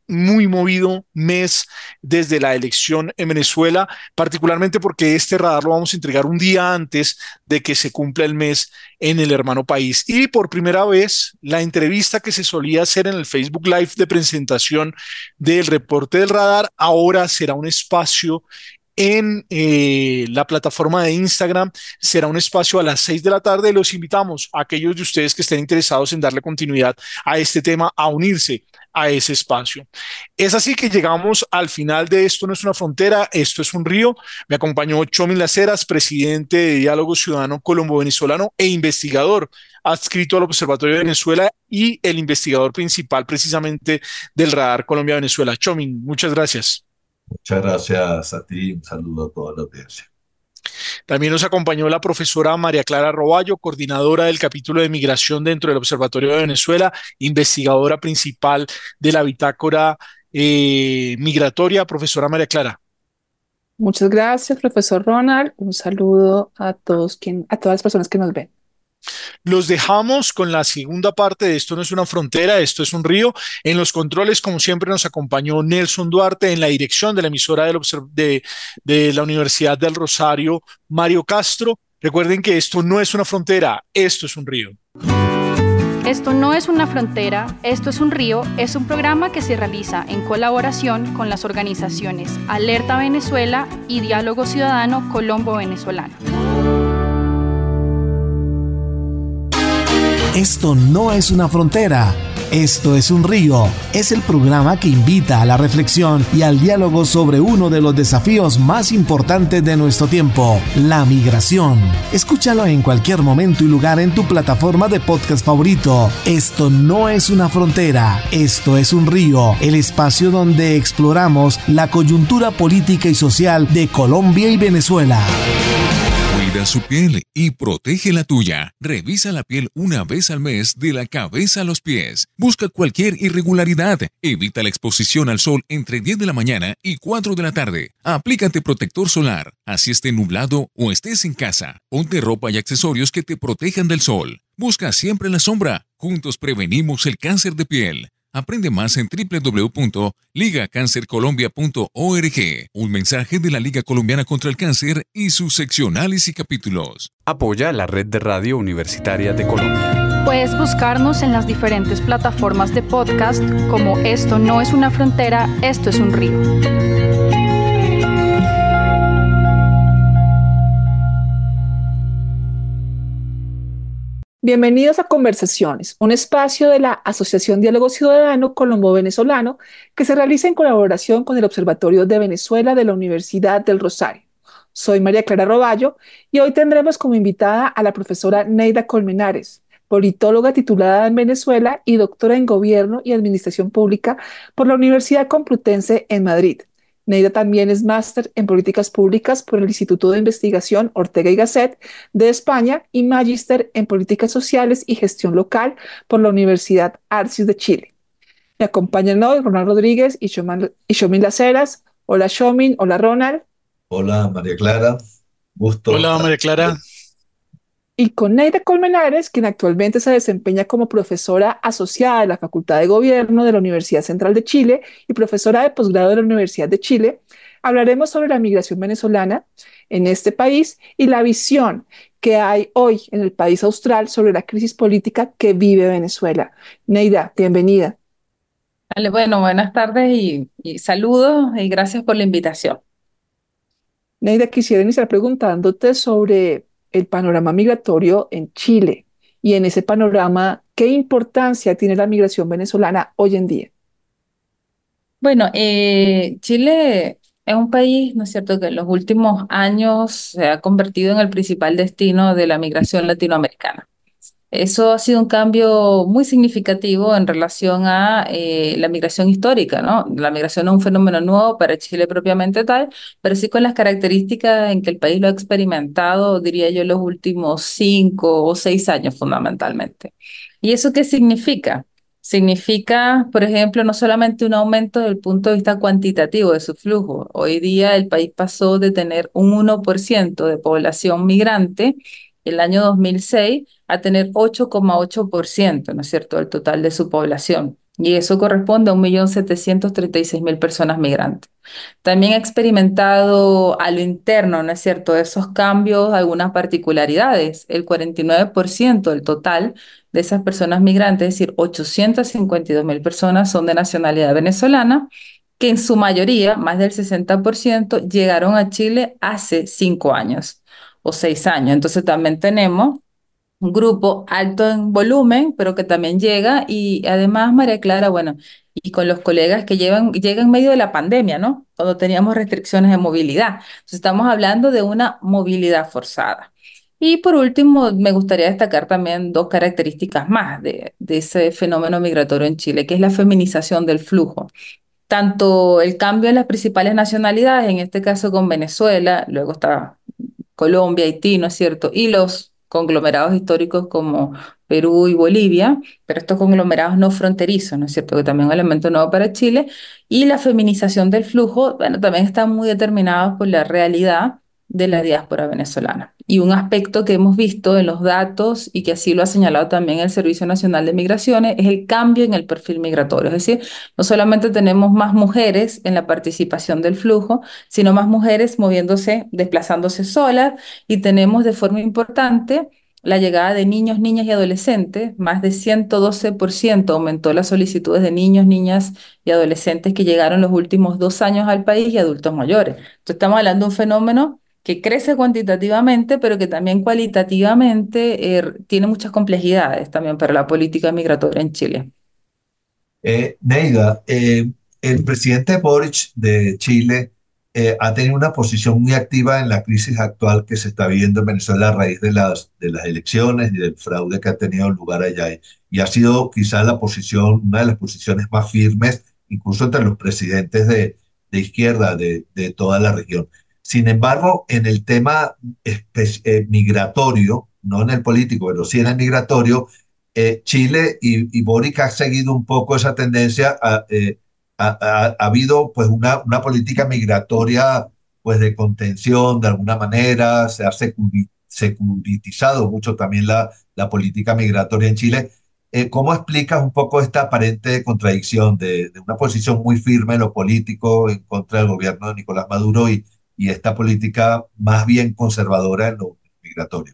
muy movido mes desde la elección en Venezuela, particularmente porque este radar lo vamos a entregar un día antes de que se cumpla el mes en el hermano país. Y por primera vez, la entrevista que se solía hacer en el Facebook Live de presentación del reporte del radar ahora será un espacio en eh, la plataforma de Instagram. Será un espacio a las seis de la tarde. Los invitamos a aquellos de ustedes que estén interesados en darle continuidad a este tema a unirse a ese espacio. Es así que llegamos al final de Esto no es una frontera, esto es un río. Me acompañó Txomin Las Heras, presidente de Diálogo Ciudadano Colombo-Venezolano e investigador adscrito al Observatorio de Venezuela y el investigador principal precisamente del Radar Colombia-Venezuela. Txomin, muchas gracias. Muchas gracias a ti, un saludo a toda la audiencia. También nos acompañó la profesora María Clara Roballo, coordinadora del capítulo de migración dentro del Observatorio de Venezuela, investigadora principal de la bitácora eh, migratoria. Profesora María Clara. Muchas gracias, profesor Ronald. Un saludo a todos quien, a todas las personas que nos ven. Los dejamos con la segunda parte de Esto no es una frontera, esto es un río. En los controles, como siempre, nos acompañó Nelson Duarte. En la dirección de la emisora del de, de la Universidad del Rosario, Mario Castro. Recuerden que esto no es una frontera, esto es un río. Esto no es una frontera, esto es un río, es un programa que se realiza en colaboración con las organizaciones Alerta Venezuela y Diálogo Ciudadano Colombo-Venezolano. Esto no es una frontera, esto es un río. Es el programa que invita a la reflexión y al diálogo sobre uno de los desafíos más importantes de nuestro tiempo, la migración. Escúchalo en cualquier momento y lugar en tu plataforma de podcast favorito. Esto no es una frontera, esto es un río, el espacio donde exploramos la coyuntura política y social de Colombia y Venezuela. Cuida su piel y protege la tuya. Revisa la piel una vez al mes de la cabeza a los pies. Busca cualquier irregularidad. Evita la exposición al sol entre diez de la mañana y cuatro de la tarde. Aplícate protector solar, así esté nublado o estés en casa. Ponte ropa y accesorios que te protejan del sol. Busca siempre la sombra. Juntos prevenimos el cáncer de piel. Aprende más en doble u doble u doble u punto liga cáncer colombia punto org. Un mensaje de la Liga Colombiana contra el Cáncer y sus seccionales y capítulos. Apoya la Red de Radio Universitaria de Colombia. Puedes buscarnos en las diferentes plataformas de podcast como Esto no es una frontera, esto es un río. Bienvenidos a Conversaciones, un espacio de la Asociación Diálogo Ciudadano Colombo-Venezolano que se realiza en colaboración con el Observatorio de Venezuela de la Universidad del Rosario. Soy María Clara Roballo y hoy tendremos como invitada a la profesora Neida Colmenares, politóloga titulada en Venezuela y doctora en Gobierno y Administración Pública por la Universidad Complutense en Madrid. Neida también es máster en Políticas Públicas por el Instituto de Investigación Ortega y Gasset de España y magíster en Políticas Sociales y Gestión Local por la Universidad Arcis de Chile. Me acompañan hoy Ronald Rodríguez y Txomin Las Heras. Hola Txomin, hola Ronald. Hola María Clara, gusto. Hola María Clara. Y con Neida Colmenares, quien actualmente se desempeña como profesora asociada de la Facultad de Gobierno de la Universidad Central de Chile y profesora de posgrado de la Universidad de Chile, hablaremos sobre la migración venezolana en este país y la visión que hay hoy en el país austral sobre la crisis política que vive Venezuela. Neida, bienvenida. Vale, bueno, buenas tardes y, y saludos y gracias por la invitación. Neida, quisiera iniciar preguntándote sobre el panorama migratorio en Chile y en ese panorama, ¿qué importancia tiene la migración venezolana hoy en día? Bueno, eh, Chile es un país, ¿no es cierto?, que en los últimos años se ha convertido en el principal destino de la migración latinoamericana. Eso ha sido un cambio muy significativo en relación a eh, la migración histórica, ¿no? La migración no es un fenómeno nuevo para Chile propiamente tal, pero sí con las características en que el país lo ha experimentado, diría yo, los últimos cinco o seis años fundamentalmente. ¿Y eso qué significa? Significa, por ejemplo, no solamente un aumento desde el punto de vista cuantitativo de su flujo. Hoy día el país pasó de tener un uno por ciento de población migrante el año dos mil seis a tener ocho coma ocho por ciento, ¿no es cierto?, del total de su población. y eso corresponde a un millón setecientos treinta y seis mil personas migrantes. También ha experimentado a lo interno, ¿no es cierto?, esos cambios, algunas particularidades. El cuarenta y nueve por ciento del total de esas personas migrantes, es decir, ochocientas cincuenta y dos mil personas son de nacionalidad venezolana, que en su mayoría, más del sesenta por ciento, llegaron a Chile hace cinco años o seis años. Entonces también tenemos un grupo alto en volumen, pero que también llega y además, María Clara, bueno, y con los colegas que llevan, llegan en medio de la pandemia, ¿no? Cuando teníamos restricciones de movilidad. Entonces estamos hablando de una movilidad forzada. Y por último, me gustaría destacar también dos características más de, de ese fenómeno migratorio en Chile, que es la feminización del flujo. Tanto el cambio en las principales nacionalidades, en este caso con Venezuela, luego está Colombia, Haití, ¿no es cierto? Y los conglomerados históricos como Perú y Bolivia, pero estos conglomerados no fronterizos, ¿no es cierto? Que también es un elemento nuevo para Chile. Y la feminización del flujo, bueno, también están muy determinados por la realidad de la diáspora venezolana. Y un aspecto que hemos visto en los datos y que así lo ha señalado también el Servicio Nacional de Migraciones es el cambio en el perfil migratorio. Es decir, no solamente tenemos más mujeres en la participación del flujo, sino más mujeres moviéndose, desplazándose solas, y tenemos de forma importante la llegada de niños, niñas y adolescentes. Más de ciento doce por ciento aumentó las solicitudes de niños, niñas y adolescentes que llegaron los últimos dos años al país, y adultos mayores. Entonces estamos hablando de un fenómeno que crece cuantitativamente, pero que también cualitativamente eh, tiene muchas complejidades también para la política migratoria en Chile. Eh, Neida, eh, el presidente Boric de Chile eh, ha tenido una posición muy activa en la crisis actual que se está viviendo en Venezuela a raíz de las, de las elecciones y del fraude que ha tenido lugar allá. Y, y ha sido quizás la posición, una de las posiciones más firmes, incluso entre los presidentes de, de izquierda de, de toda la región. Sin embargo, en el tema espe- eh, migratorio, no en el político, pero sí en el migratorio, eh, Chile y, y Boric ha seguido un poco esa tendencia. A, eh, ha, ha- ha habido pues una, una política migratoria pues de contención de alguna manera, se ha securi- securitizado mucho también la, la política migratoria en Chile. Eh, ¿cómo explicas un poco esta aparente contradicción de, de una posición muy firme en lo político en contra del gobierno de Nicolás Maduro y, y esta política más bien conservadora en lo migratorio?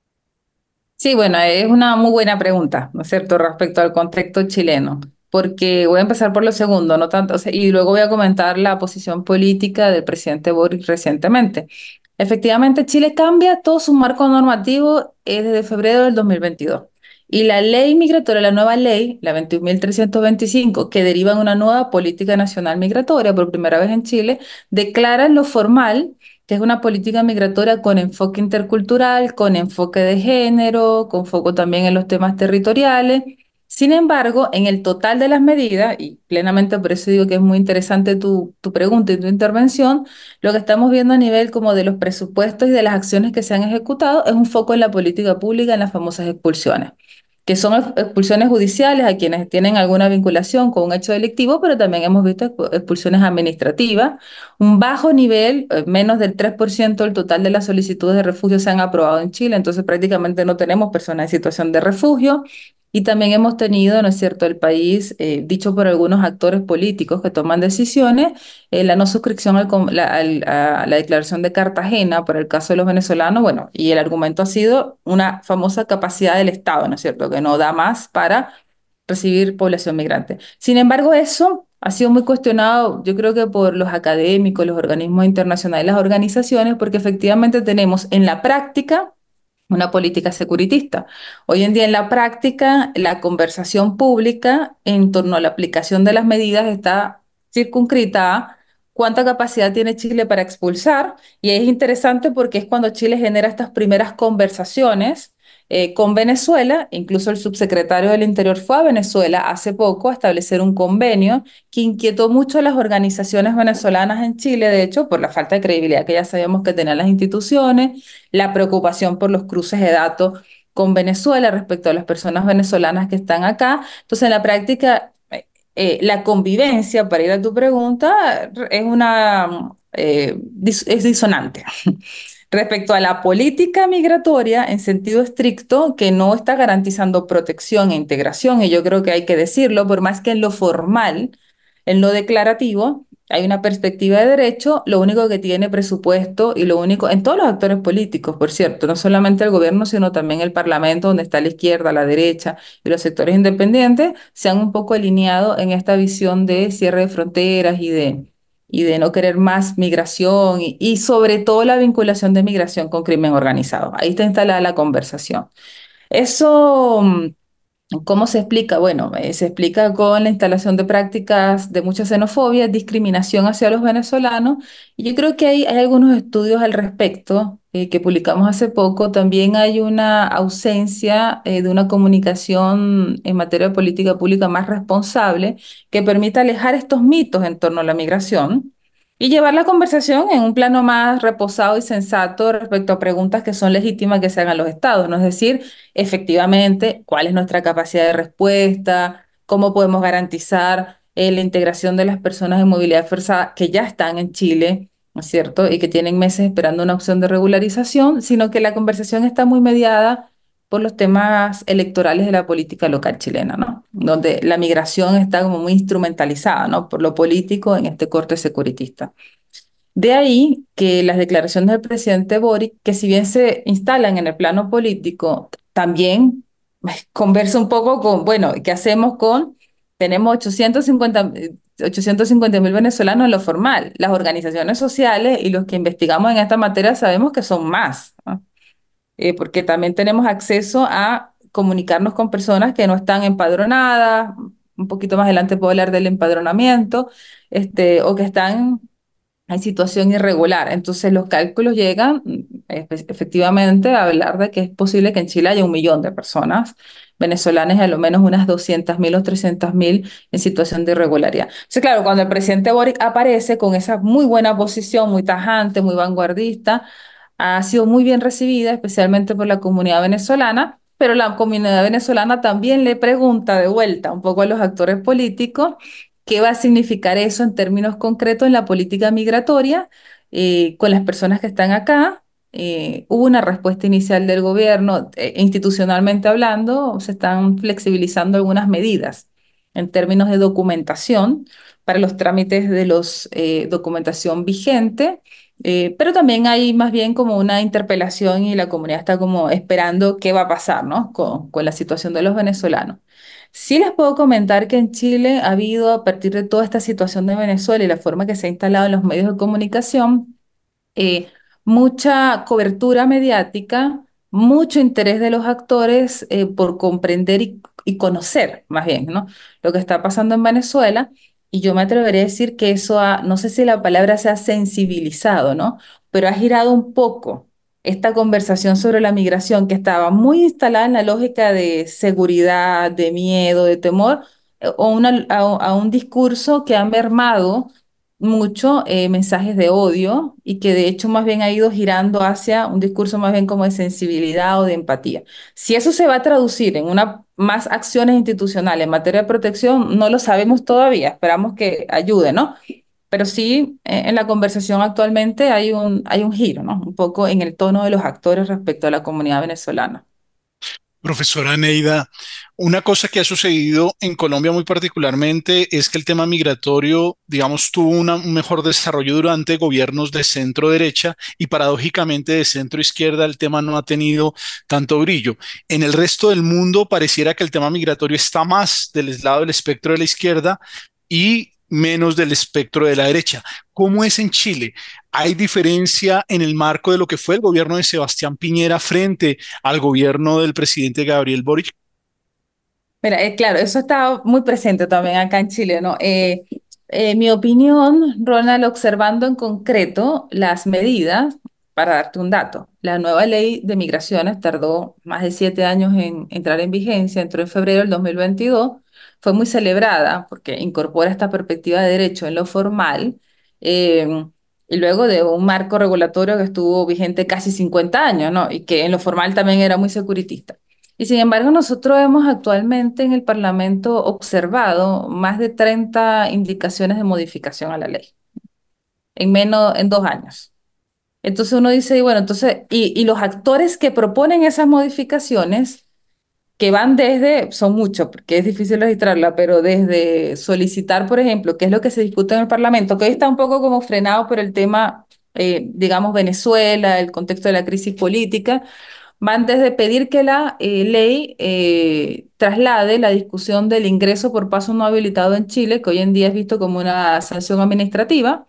Sí, bueno, es una muy buena pregunta, ¿no es cierto?, respecto al contexto chileno, porque voy a empezar por lo segundo, no tanto, o sea, y luego voy a comentar la posición política del presidente Boric recientemente. Efectivamente, Chile cambia todo su marco normativo eh, desde febrero del dos mil veintidós. Y la ley migratoria, la nueva ley, la veintiún mil trescientos veinticinco, que deriva en una nueva política nacional migratoria por primera vez en Chile, declara en lo formal que es una política migratoria con enfoque intercultural, con enfoque de género, con foco también en los temas territoriales. Sin embargo, en el total de las medidas, y plenamente por eso digo que es muy interesante tu, tu pregunta y tu intervención, lo que estamos viendo a nivel como de los presupuestos y de las acciones que se han ejecutado es un foco en la política pública, en las famosas expulsiones, que son ex- expulsiones judiciales a quienes tienen alguna vinculación con un hecho delictivo, pero también hemos visto expu- expulsiones administrativas. Un bajo nivel, eh, menos del tres por ciento del total de las solicitudes de refugio se han aprobado en Chile, entonces prácticamente no tenemos personas en situación de refugio. Y también hemos tenido, ¿no es cierto?, el país, eh, dicho por algunos actores políticos que toman decisiones, eh, la no suscripción al com- la- al- a la Declaración de Cartagena por el caso de los venezolanos. Bueno, y el argumento ha sido una famosa capacidad del Estado, ¿no es cierto?, que no da más para recibir población migrante. Sin embargo, eso ha sido muy cuestionado, yo creo que por los académicos, los organismos internacionales, las organizaciones, porque efectivamente tenemos en la práctica una política securitista. Hoy en día en la práctica, la conversación pública en torno a la aplicación de las medidas está circunscrita a cuánta capacidad tiene Chile para expulsar, y es interesante porque es cuando Chile genera estas primeras conversaciones eh, con Venezuela. Incluso el subsecretario del Interior fue a Venezuela hace poco a establecer un convenio que inquietó mucho a las organizaciones venezolanas en Chile, de hecho, por la falta de credibilidad que ya sabíamos que tenían las instituciones, la preocupación por los cruces de datos con Venezuela respecto a las personas venezolanas que están acá. Entonces, en la práctica, eh, eh, la convivencia, para ir a tu pregunta, es una, eh, dis- es disonante. Respecto a la política migratoria, en sentido estricto, que no está garantizando protección e integración, y yo creo que hay que decirlo, por más que en lo formal, en lo declarativo, hay una perspectiva de derecho, lo único que tiene presupuesto y lo único, en todos los actores políticos, por cierto, no solamente el gobierno, sino también el Parlamento, donde está la izquierda, la derecha y los sectores independientes, se han un poco alineado en esta visión de cierre de fronteras y de y de no querer más migración y, y sobre todo la vinculación de migración con crimen organizado. Ahí está instalada la conversación. Eso, mm, ¿cómo se explica? Bueno, eh, se explica con la instalación de prácticas de mucha xenofobia, discriminación hacia los venezolanos, y yo creo que hay, hay algunos estudios al respecto eh, que publicamos hace poco. También hay una ausencia eh, de una comunicación en materia de política pública más responsable que permita alejar estos mitos en torno a la migración y llevar la conversación en un plano más reposado y sensato respecto a preguntas que son legítimas que se hagan los estados, ¿no? Es decir, efectivamente, cuál es nuestra capacidad de respuesta, cómo podemos garantizar eh, la integración de las personas en movilidad forzada que ya están en Chile, ¿no es cierto? Y que tienen meses esperando una opción de regularización, sino que la conversación está muy mediada por los temas electorales de la política local chilena, ¿no? Donde la migración está como muy instrumentalizada, ¿no? Por lo político en este corte securitista. De ahí que las declaraciones del presidente Boric, que si bien se instalan en el plano político, también conversa un poco con, bueno, ¿qué hacemos con? Tenemos ochocientos cincuenta ochocientos cincuenta mil venezolanos en lo formal. Las organizaciones sociales y los que investigamos en esta materia sabemos que son más, ¿no? Eh, porque también tenemos acceso a comunicarnos con personas que no están empadronadas. Un poquito más adelante puedo hablar del empadronamiento, este, o que están hay situación irregular. Entonces los cálculos llegan mm, efe- efectivamente a hablar de que es posible que en Chile haya un millón de personas venezolanas y a lo menos unas doscientas mil o trescientas mil en situación de irregularidad. Entonces, claro, cuando el presidente Boric aparece con esa muy buena posición, muy tajante, muy vanguardista, ha sido muy bien recibida, especialmente por la comunidad venezolana, pero la comunidad venezolana también le pregunta de vuelta un poco a los actores políticos. ¿Qué va a significar eso en términos concretos en la política migratoria eh, con las personas que están acá? Eh, hubo una respuesta inicial del gobierno, eh, institucionalmente hablando, se están flexibilizando algunas medidas en términos de documentación para los trámites de los eh, documentación vigente, eh, pero también hay más bien como una interpelación y la comunidad está como esperando qué va a pasar, ¿no? Con, con la situación de los venezolanos. Sí les puedo comentar que en Chile ha habido, a partir de toda esta situación de Venezuela y la forma que se ha instalado en los medios de comunicación, eh, mucha cobertura mediática, mucho interés de los actores eh, por comprender y, y conocer, más bien, ¿no? Lo que está pasando en Venezuela. Y yo me atrevería a decir que eso ha, no sé si la palabra se ha sensibilizado, ¿no? Pero ha girado un poco esta conversación sobre la migración que estaba muy instalada en la lógica de seguridad, de miedo, de temor, eh, o una- a, a un discurso que ha mermado mucho eh, mensajes de odio y que de hecho más bien ha ido girando hacia un discurso más bien como de sensibilidad o de empatía. Si eso se va a traducir en una más acciones institucionales en materia de protección, no lo sabemos todavía, esperamos que ayude, ¿no? Pero sí, eh, en la conversación actualmente hay un, hay un giro, ¿no? Un poco en el tono de los actores respecto a la comunidad venezolana. Profesora Neida, una cosa que ha sucedido en Colombia muy particularmente es que el tema migratorio, digamos, tuvo una- un mejor desarrollo durante gobiernos de centro derecha y paradójicamente de centro izquierda el tema no ha tenido tanto brillo. En el resto del mundo pareciera que el tema migratorio está más del lado del espectro de la izquierda y menos del espectro de la derecha. ¿Cómo es en Chile? ¿Hay diferencia en el marco de lo que fue el gobierno de Sebastián Piñera frente al gobierno del presidente Gabriel Boric? Mira, eh, claro, eso está muy presente también acá en Chile, ¿no? Eh, eh, mi opinión, Ronald, observando en concreto las medidas, para darte un dato, la nueva ley de migraciones tardó más de siete años en entrar en vigencia, entró en febrero del dos mil veintidós, fue muy celebrada porque incorpora esta perspectiva de derecho en lo formal, eh, y luego de un marco regulatorio que estuvo vigente casi cincuenta años, ¿no? Y que en lo formal también era muy securitista. Y sin embargo, nosotros hemos actualmente en el Parlamento observado más de treinta indicaciones de modificación a la ley en menos, en dos años. Entonces uno dice, y bueno, entonces, y, y los actores que proponen esas modificaciones, que van desde, son muchos, porque es difícil registrarla, pero desde solicitar, por ejemplo, qué es lo que se discute en el Parlamento, que hoy está un poco como frenado por el tema, eh, digamos, Venezuela, el contexto de la crisis política, van desde pedir que la eh, ley eh, traslade la discusión del ingreso por paso no habilitado en Chile, que hoy en día es visto como una sanción administrativa,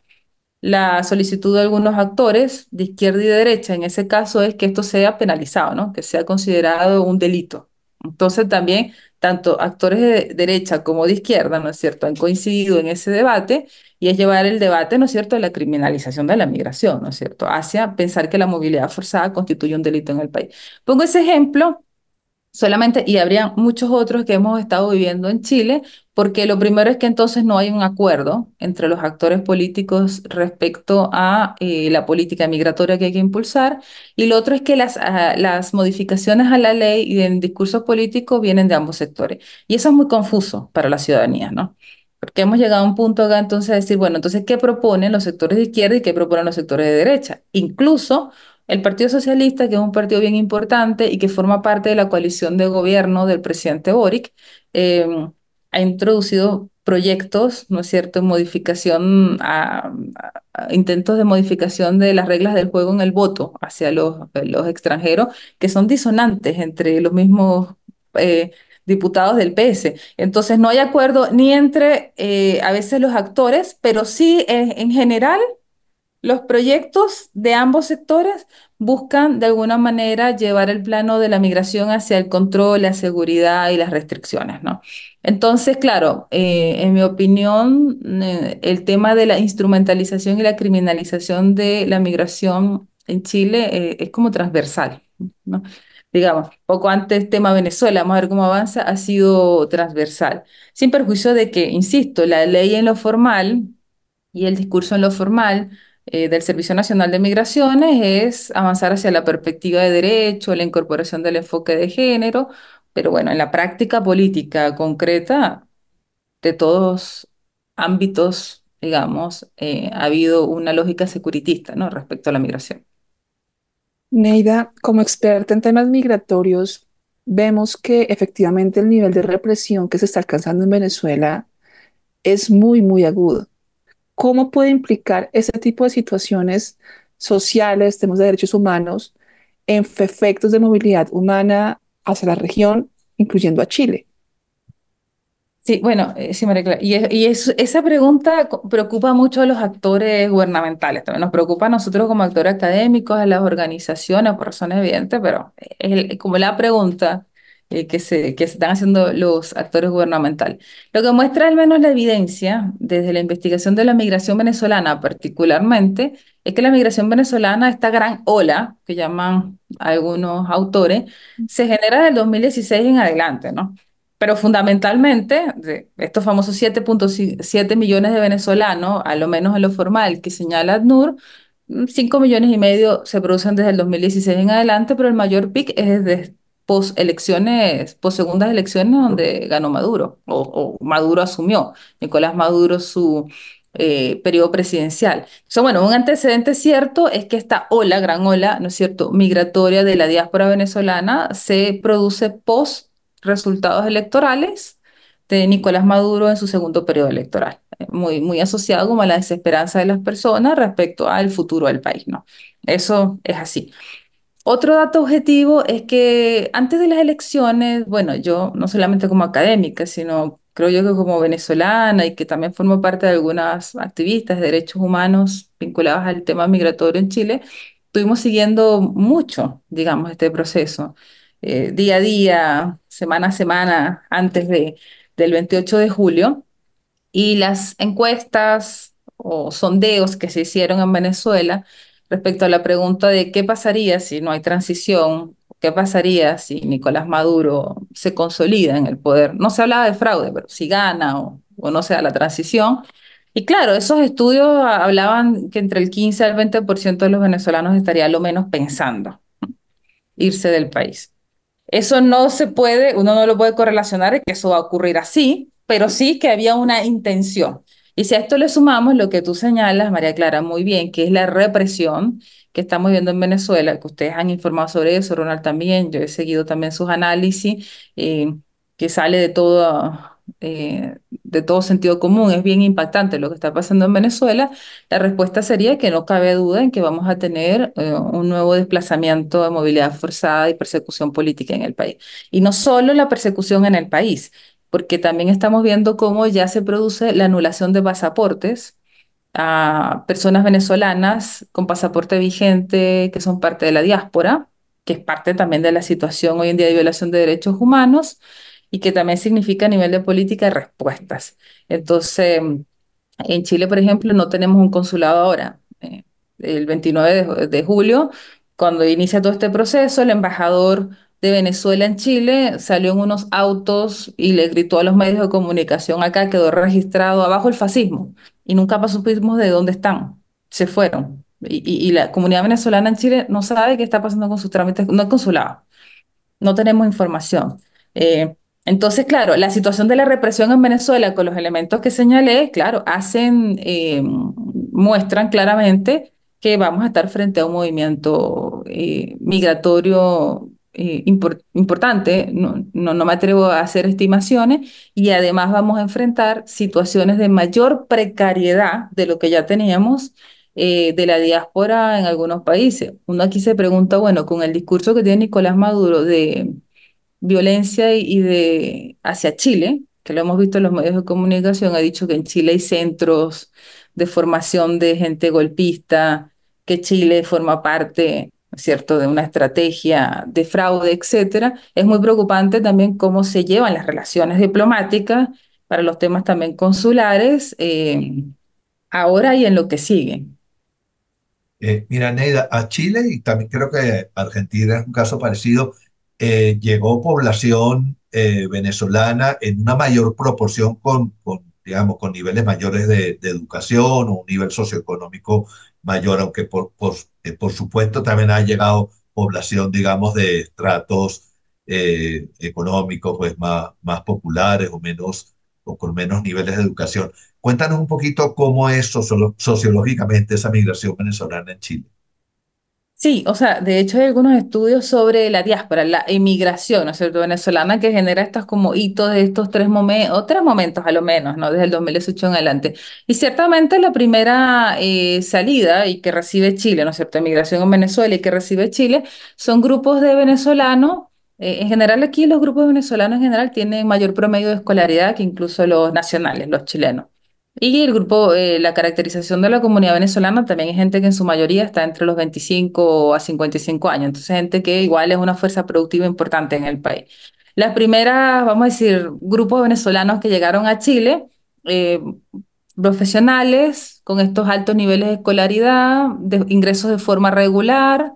la solicitud de algunos actores de izquierda y de derecha, en ese caso, es que esto sea penalizado, ¿no? Que sea considerado un delito. Entonces también, tanto actores de derecha como de izquierda, ¿no es cierto?, han coincidido en ese debate y es llevar el debate, ¿no es cierto?, de la criminalización de la migración, ¿no es cierto?, hacia pensar que la movilidad forzada constituye un delito en el país. Pongo ese ejemplo solamente, y habría muchos otros que hemos estado viviendo en Chile, porque lo primero es que entonces no hay un acuerdo entre los actores políticos respecto a eh, la política migratoria que hay que impulsar, y lo otro es que las, ah, las modificaciones a la ley y en discursos políticos vienen de ambos sectores. Y eso es muy confuso para la ciudadanía, ¿no? Porque hemos llegado a un punto acá entonces a decir, bueno, entonces, ¿qué proponen los sectores de izquierda y qué proponen los sectores de derecha? Incluso el Partido Socialista, que es un partido bien importante y que forma parte de la coalición de gobierno del presidente Boric, eh, ha introducido proyectos, ¿no es cierto?, en modificación, a, a- a intentos de modificación de las reglas del juego en el voto hacia los, los extranjeros, que son disonantes entre los mismos eh, diputados del P S. Entonces, no hay acuerdo ni entre eh, a veces los actores, pero sí eh, en general los proyectos de ambos sectores buscan de alguna manera llevar el plano de la migración hacia el control, la seguridad y las restricciones, ¿no? Entonces, claro, eh, en mi opinión, eh, el tema de la instrumentalización y la criminalización de la migración en Chile eh, es como transversal, ¿no? Digamos, poco antes tema Venezuela, vamos a ver cómo avanza, ha sido transversal, sin perjuicio de que, insisto, la ley en lo formal y el discurso en lo formal eh, del Servicio Nacional de Migraciones es avanzar hacia la perspectiva de derecho, la incorporación del enfoque de género, pero bueno, en la práctica política concreta de todos ámbitos, digamos, eh, ha habido una lógica securitista, ¿no?, respecto a la migración. Neida, como experta en temas migratorios, vemos que efectivamente el nivel de represión que se está alcanzando en Venezuela es muy, muy agudo. ¿Cómo puede implicar ese tipo de situaciones sociales, temas de derechos humanos, en efectos de movilidad humana hacia la región, incluyendo a Chile? Sí, bueno, eh, sí, María Clara. Y, es- y es- esa pregunta co- preocupa mucho a los actores gubernamentales. También nos preocupa a nosotros como actores académicos, a las organizaciones, por razones evidentes, pero es el- como la pregunta eh, que se, que se están haciendo los actores gubernamentales. Lo que muestra al menos la evidencia desde la investigación de la migración venezolana particularmente, es que la migración venezolana, esta gran ola que llaman algunos autores, se genera del dos mil dieciséis en adelante, ¿no? Pero fundamentalmente, de estos famosos siete punto siete millones de venezolanos, a lo menos en lo formal que señala ACNUR, mm, cinco millones y medio se producen desde el dos mil dieciséis en adelante, pero el mayor pic es desde post elecciones, post segundas elecciones donde ganó Maduro, o, o Maduro asumió, Nicolás Maduro, su eh, periodo presidencial. Entonces, bueno, un antecedente cierto es que esta ola, gran ola, ¿no es cierto?, migratoria de la diáspora venezolana se produce post resultados electorales de Nicolás Maduro en su segundo periodo electoral, eh, muy, muy asociado como a la desesperanza de las personas respecto al futuro del país, ¿no? Eso es así. Otro dato objetivo es que antes de las elecciones, bueno, yo no solamente como académica, sino creo yo que como venezolana y que también formo parte de algunas activistas de derechos humanos vinculadas al tema migratorio en Chile, estuvimos siguiendo mucho, digamos, este proceso, eh, día a día, semana a semana, antes de, del veintiocho de julio. Y las encuestas o sondeos que se hicieron en Venezuela respecto a la pregunta de qué pasaría si no hay transición, qué pasaría si Nicolás Maduro se consolida en el poder. No se hablaba de fraude, pero si gana o, o no se da la transición. Y claro, esos estudios hablaban que entre el quince al veinte por ciento de los venezolanos estaría a lo menos pensando irse del país. Eso no se puede, uno no lo puede correlacionar, que eso va a ocurrir así, pero sí que había una intención. Y si a esto le sumamos lo que tú señalas, María Clara, muy bien, que es la represión que estamos viendo en Venezuela, que ustedes han informado sobre eso, Ronald también, yo he seguido también sus análisis, eh, que sale de todo, eh, de todo sentido común, es bien impactante lo que está pasando en Venezuela. La respuesta sería que no cabe duda en que vamos a tener eh, un nuevo desplazamiento de movilidad forzada y persecución política en el país. Y no solo la persecución en el país, porque también estamos viendo cómo ya se produce la anulación de pasaportes a personas venezolanas con pasaporte vigente que son parte de la diáspora, que es parte también de la situación hoy en día de violación de derechos humanos y que también significa a nivel de política respuestas. Entonces, en Chile, por ejemplo, no tenemos un consulado ahora. Eh, el veintinueve de, ju- de julio, cuando inicia todo este proceso, el embajador de Venezuela en Chile salió en unos autos y le gritó a los medios de comunicación acá, quedó registrado abajo el fascismo y nunca más supimos de dónde están. Se fueron. Y, y- y la comunidad venezolana en Chile no sabe qué está pasando con sus trámites, no hay consulado, no tenemos información. Eh, entonces, claro, la situación de la represión en Venezuela con los elementos que señalé, claro, hacen, eh, muestran claramente que vamos a estar frente a un movimiento eh, migratorio eh, impor- importante. No, no, no me atrevo a hacer estimaciones y además vamos a enfrentar situaciones de mayor precariedad de lo que ya teníamos eh, de la diáspora en algunos países. Uno aquí se pregunta, bueno, con el discurso que tiene Nicolás Maduro de violencia y y de hacia Chile, que lo hemos visto en los medios de comunicación, ha dicho que en Chile hay centros de formación de gente golpista, que Chile forma parte, ¿no es cierto?, de una estrategia de fraude, etcétera. Es muy preocupante también cómo se llevan las relaciones diplomáticas para los temas también consulares, eh, ahora y en lo que sigue. Eh, mira, Neida, a Chile y también creo que Argentina es un caso parecido, eh, llegó población eh, venezolana en una mayor proporción con, con, digamos, con niveles mayores de, de educación o un nivel socioeconómico mayor, aunque por, por, eh, por supuesto también ha llegado población, digamos, de estratos eh, económicos pues, más, más populares o menos o con menos niveles de educación. Cuéntanos un poquito cómo es socio- sociológicamente esa migración venezolana en Chile. Sí, o sea, de hecho hay algunos estudios sobre la diáspora, la emigración, ¿no es cierto?, venezolana que genera estos como hitos de estos tres momentos, o tres momentos a lo menos, ¿no?, desde el dos mil dieciocho en adelante. Y ciertamente la primera eh, salida y que recibe Chile, ¿no es cierto?, emigración en Venezuela y que recibe Chile, son grupos de venezolanos. Eh, en general aquí los grupos venezolanos en general tienen mayor promedio de escolaridad que incluso los nacionales, los chilenos. Y el grupo, eh, la caracterización de la comunidad venezolana también es gente que en su mayoría está entre los veinticinco a cincuenta y cinco años, entonces gente que igual es una fuerza productiva importante en el país. Las primeras, vamos a decir, grupos venezolanos que llegaron a Chile, eh, profesionales con estos altos niveles de escolaridad, de ingresos de forma regular,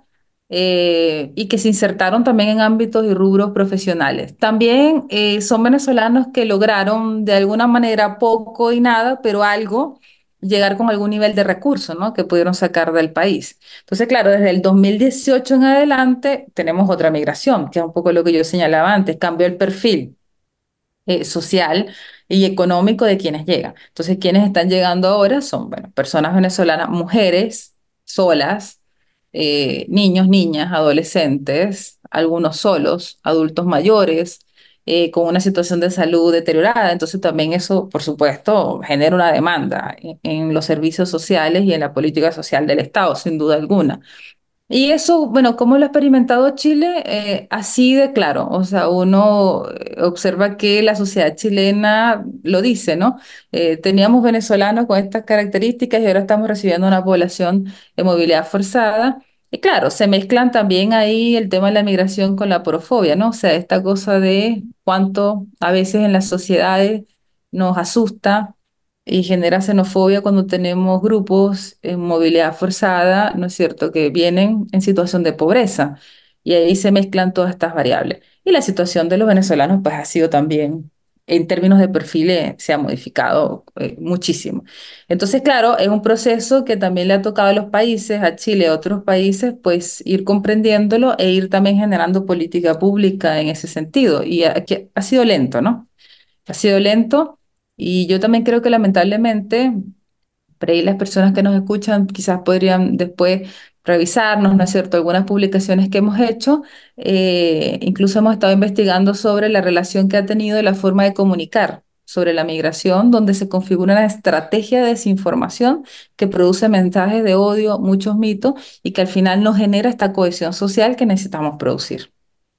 eh, y que se insertaron también en ámbitos y rubros profesionales. También eh, son venezolanos que lograron de alguna manera poco y nada, pero algo, llegar con algún nivel de recursos, ¿no?, que pudieron sacar del país. Entonces, claro, desde el dos mil dieciocho en adelante tenemos otra migración, que es un poco lo que yo señalaba antes, cambió el perfil eh, social y económico de quienes llegan. Entonces, quienes están llegando ahora son, bueno, personas venezolanas, mujeres solas, eh, niños, niñas, adolescentes, algunos solos, adultos mayores, eh, con una situación de salud deteriorada. Entonces, también eso, por supuesto, genera una demanda en, en los servicios sociales y en la política social del Estado, sin duda alguna. Y eso, bueno, ¿cómo lo ha experimentado Chile? Eh, así de claro, o sea, uno eh, observa que la sociedad chilena lo dice, ¿no? Eh, teníamos venezolanos con estas características y ahora estamos recibiendo una población de movilidad forzada. Y claro, se mezclan también ahí el tema de la migración con la porofobia, ¿no? O sea, esta cosa de cuánto a veces en las sociedades nos asusta y genera xenofobia cuando tenemos grupos en movilidad forzada, ¿no es cierto?, que vienen en situación de pobreza. Y ahí se mezclan todas estas variables. Y la situación de los venezolanos, pues ha sido también, en términos de perfiles, se ha modificado eh, muchísimo. Entonces, claro, es un proceso que también le ha tocado a los países, a Chile, a otros países, pues ir comprendiéndolo e ir también generando política pública en ese sentido. Y aquí ha sido lento, ¿no? Ha sido lento Y yo también creo que lamentablemente, por ahí las personas que nos escuchan quizás podrían después revisarnos, ¿no es cierto?, algunas publicaciones que hemos hecho. Eh, incluso hemos estado investigando sobre la relación que ha tenido la forma de comunicar sobre la migración, donde se configura una estrategia de desinformación que produce mensajes de odio, muchos mitos, y que al final no genera esta cohesión social que necesitamos producir.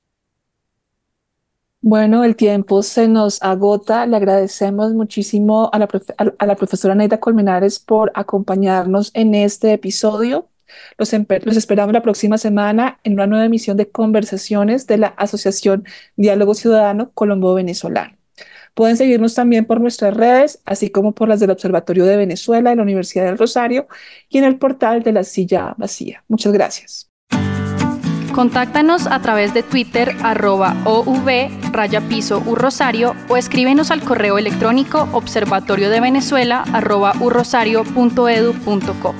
Bueno, el tiempo se nos agota. Le agradecemos muchísimo a la, profe- a a la profesora Neida Colmenares por acompañarnos en este episodio. Los, empe- los esperamos la próxima semana en una nueva emisión de Conversaciones de la Asociación Diálogo Ciudadano Colombo-Venezolano. Pueden seguirnos también por nuestras redes, así como por las del Observatorio de Venezuela de la Universidad del Rosario y en el portal de La Silla Vacía. Muchas gracias. Contáctanos a través de Twitter, arroba OV, raya piso urrosario, o escríbenos al correo electrónico observatorio de venezuela, arroba urrosario punto edu punto co.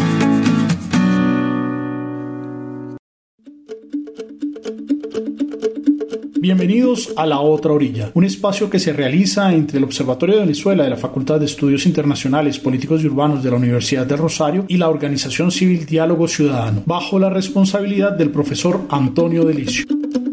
Bienvenidos a La Otra Orilla, un espacio que se realiza entre el Observatorio de Venezuela de la Facultad de Estudios Internacionales, Políticos y Urbanos de la Universidad del Rosario y la organización civil Diálogo Ciudadano, bajo la responsabilidad del profesor Antonio Delicio.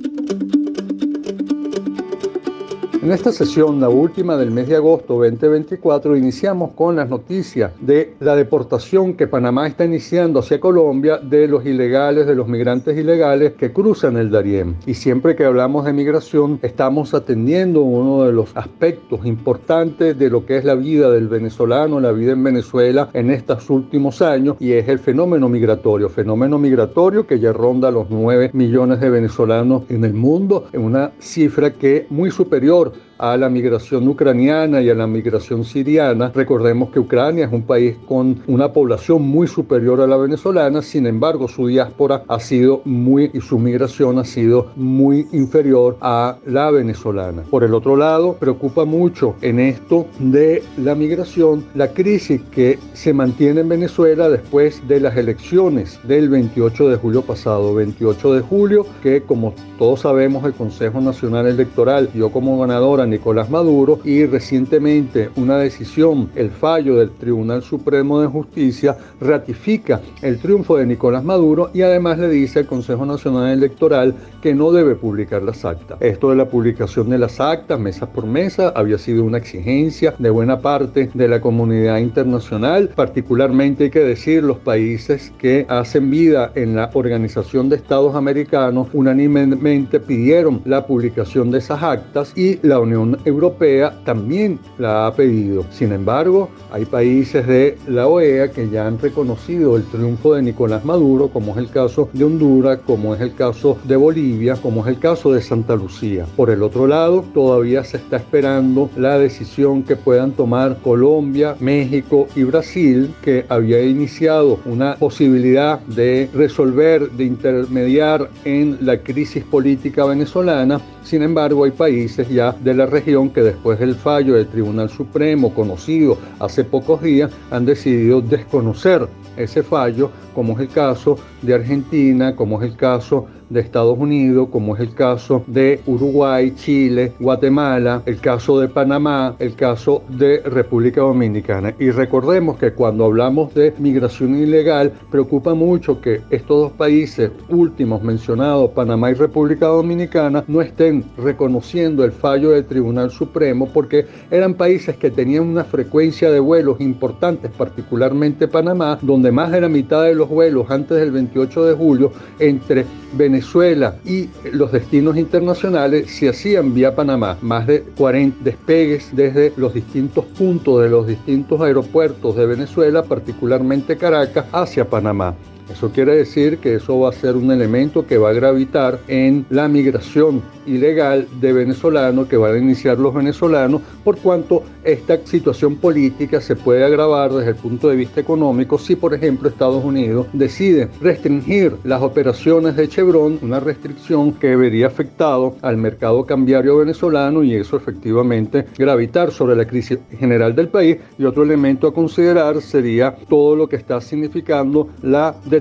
En esta sesión, la última del mes de agosto veinte veinticuatro, iniciamos con las noticias de la deportación que Panamá está iniciando hacia Colombia de los ilegales, de los migrantes ilegales que cruzan el Darién. Y siempre que hablamos de migración, estamos atendiendo uno de los aspectos importantes de lo que es la vida del venezolano, la vida en Venezuela en estos últimos años, y es el fenómeno migratorio. Fenómeno migratorio que ya ronda los nueve millones de venezolanos en el mundo, en una cifra que es muy superior a la migración ucraniana y a la migración siriana. Recordemos que Ucrania es un país con una población muy superior a la venezolana, sin embargo su diáspora ha sido muy, y su migración ha sido muy inferior a la venezolana. Por el otro lado, preocupa mucho en esto de la migración la crisis que se mantiene en Venezuela después de las elecciones del veintiocho de julio pasado. veintiocho de julio, que como todos sabemos el Consejo Nacional Electoral dio como ganador a Nicolás Maduro, y recientemente una decisión, el fallo del Tribunal Supremo de Justicia, ratifica el triunfo de Nicolás Maduro y además le dice al Consejo Nacional Electoral que no debe publicar las actas. Esto de la publicación de las actas, mesa por mesa, había sido una exigencia de buena parte de la comunidad internacional, particularmente hay que decir los países que hacen vida en la Organización de Estados Americanos unánimemente pidieron la publicación de esas actas y la Unión Europea también la ha pedido. Sin embargo, hay países de la O E A que ya han reconocido el triunfo de Nicolás Maduro, como es el caso de Honduras, como es el caso de Bolivia, como es el caso de Santa Lucía. Por el otro lado, todavía se está esperando la decisión que puedan tomar Colombia, México y Brasil, que había iniciado una posibilidad de resolver, de intermediar en la crisis política venezolana. Sin embargo, hay países ya de la región que después del fallo del Tribunal Supremo conocido hace pocos días han decidido desconocer ese fallo, como es el caso de Argentina, como es el caso de Estados Unidos, como es el caso de Uruguay, Chile, Guatemala, el caso de Panamá, el caso de República Dominicana. Y recordemos que cuando hablamos de migración ilegal, preocupa mucho que estos dos países últimos mencionados, Panamá y República Dominicana, no estén reconociendo el fallo del Tribunal Supremo, porque eran países que tenían una frecuencia de vuelos importantes, particularmente Panamá, donde más de la mitad de los vuelos antes del veintiocho de julio entre Venezuela y los destinos internacionales se hacían vía Panamá. Más de cuarenta despegues desde los distintos puntos de los distintos aeropuertos de Venezuela, particularmente Caracas, hacia Panamá. Eso quiere decir que eso va a ser un elemento que va a gravitar en la migración ilegal de venezolanos que van a iniciar los venezolanos, por cuanto esta situación política se puede agravar desde el punto de vista económico si, por ejemplo, Estados Unidos decide restringir las operaciones de Chevron, una restricción que vería afectado al mercado cambiario venezolano, y eso efectivamente gravitar sobre la crisis general del país. Y otro elemento a considerar sería todo lo que está significando la detención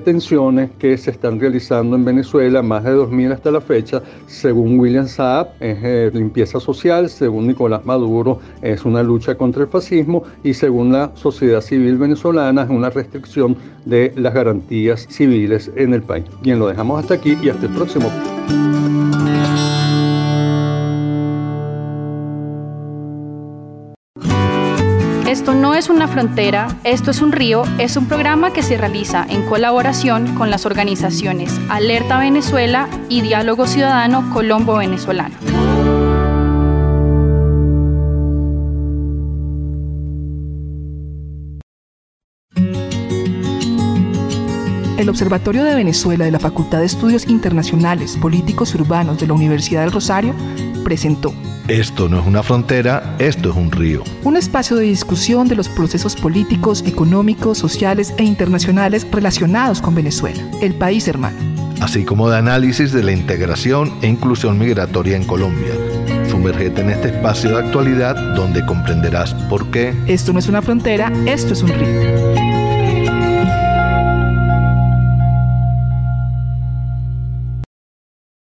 detenciones que se están realizando en Venezuela, más de dos mil hasta la fecha, según William Saab, es eh, limpieza social, según Nicolás Maduro, es una lucha contra el fascismo, y según la sociedad civil venezolana, es una restricción de las garantías civiles en el país. Bien, lo dejamos hasta aquí y hasta el próximo. Esto no es una frontera, esto es un río, es un programa que se realiza en colaboración con las organizaciones Alerta Venezuela y Diálogo Ciudadano Colombo-Venezolano. El Observatorio de Venezuela de la Facultad de Estudios Internacionales, Políticos y Urbanos de la Universidad del Rosario presentó Esto no es una frontera, esto es un río. Un espacio de discusión de los procesos políticos, económicos, sociales e internacionales relacionados con Venezuela, el país hermano. Así como de análisis de la integración e inclusión migratoria en Colombia. Sumérgete en este espacio de actualidad donde comprenderás por qué esto no es una frontera, esto es un río.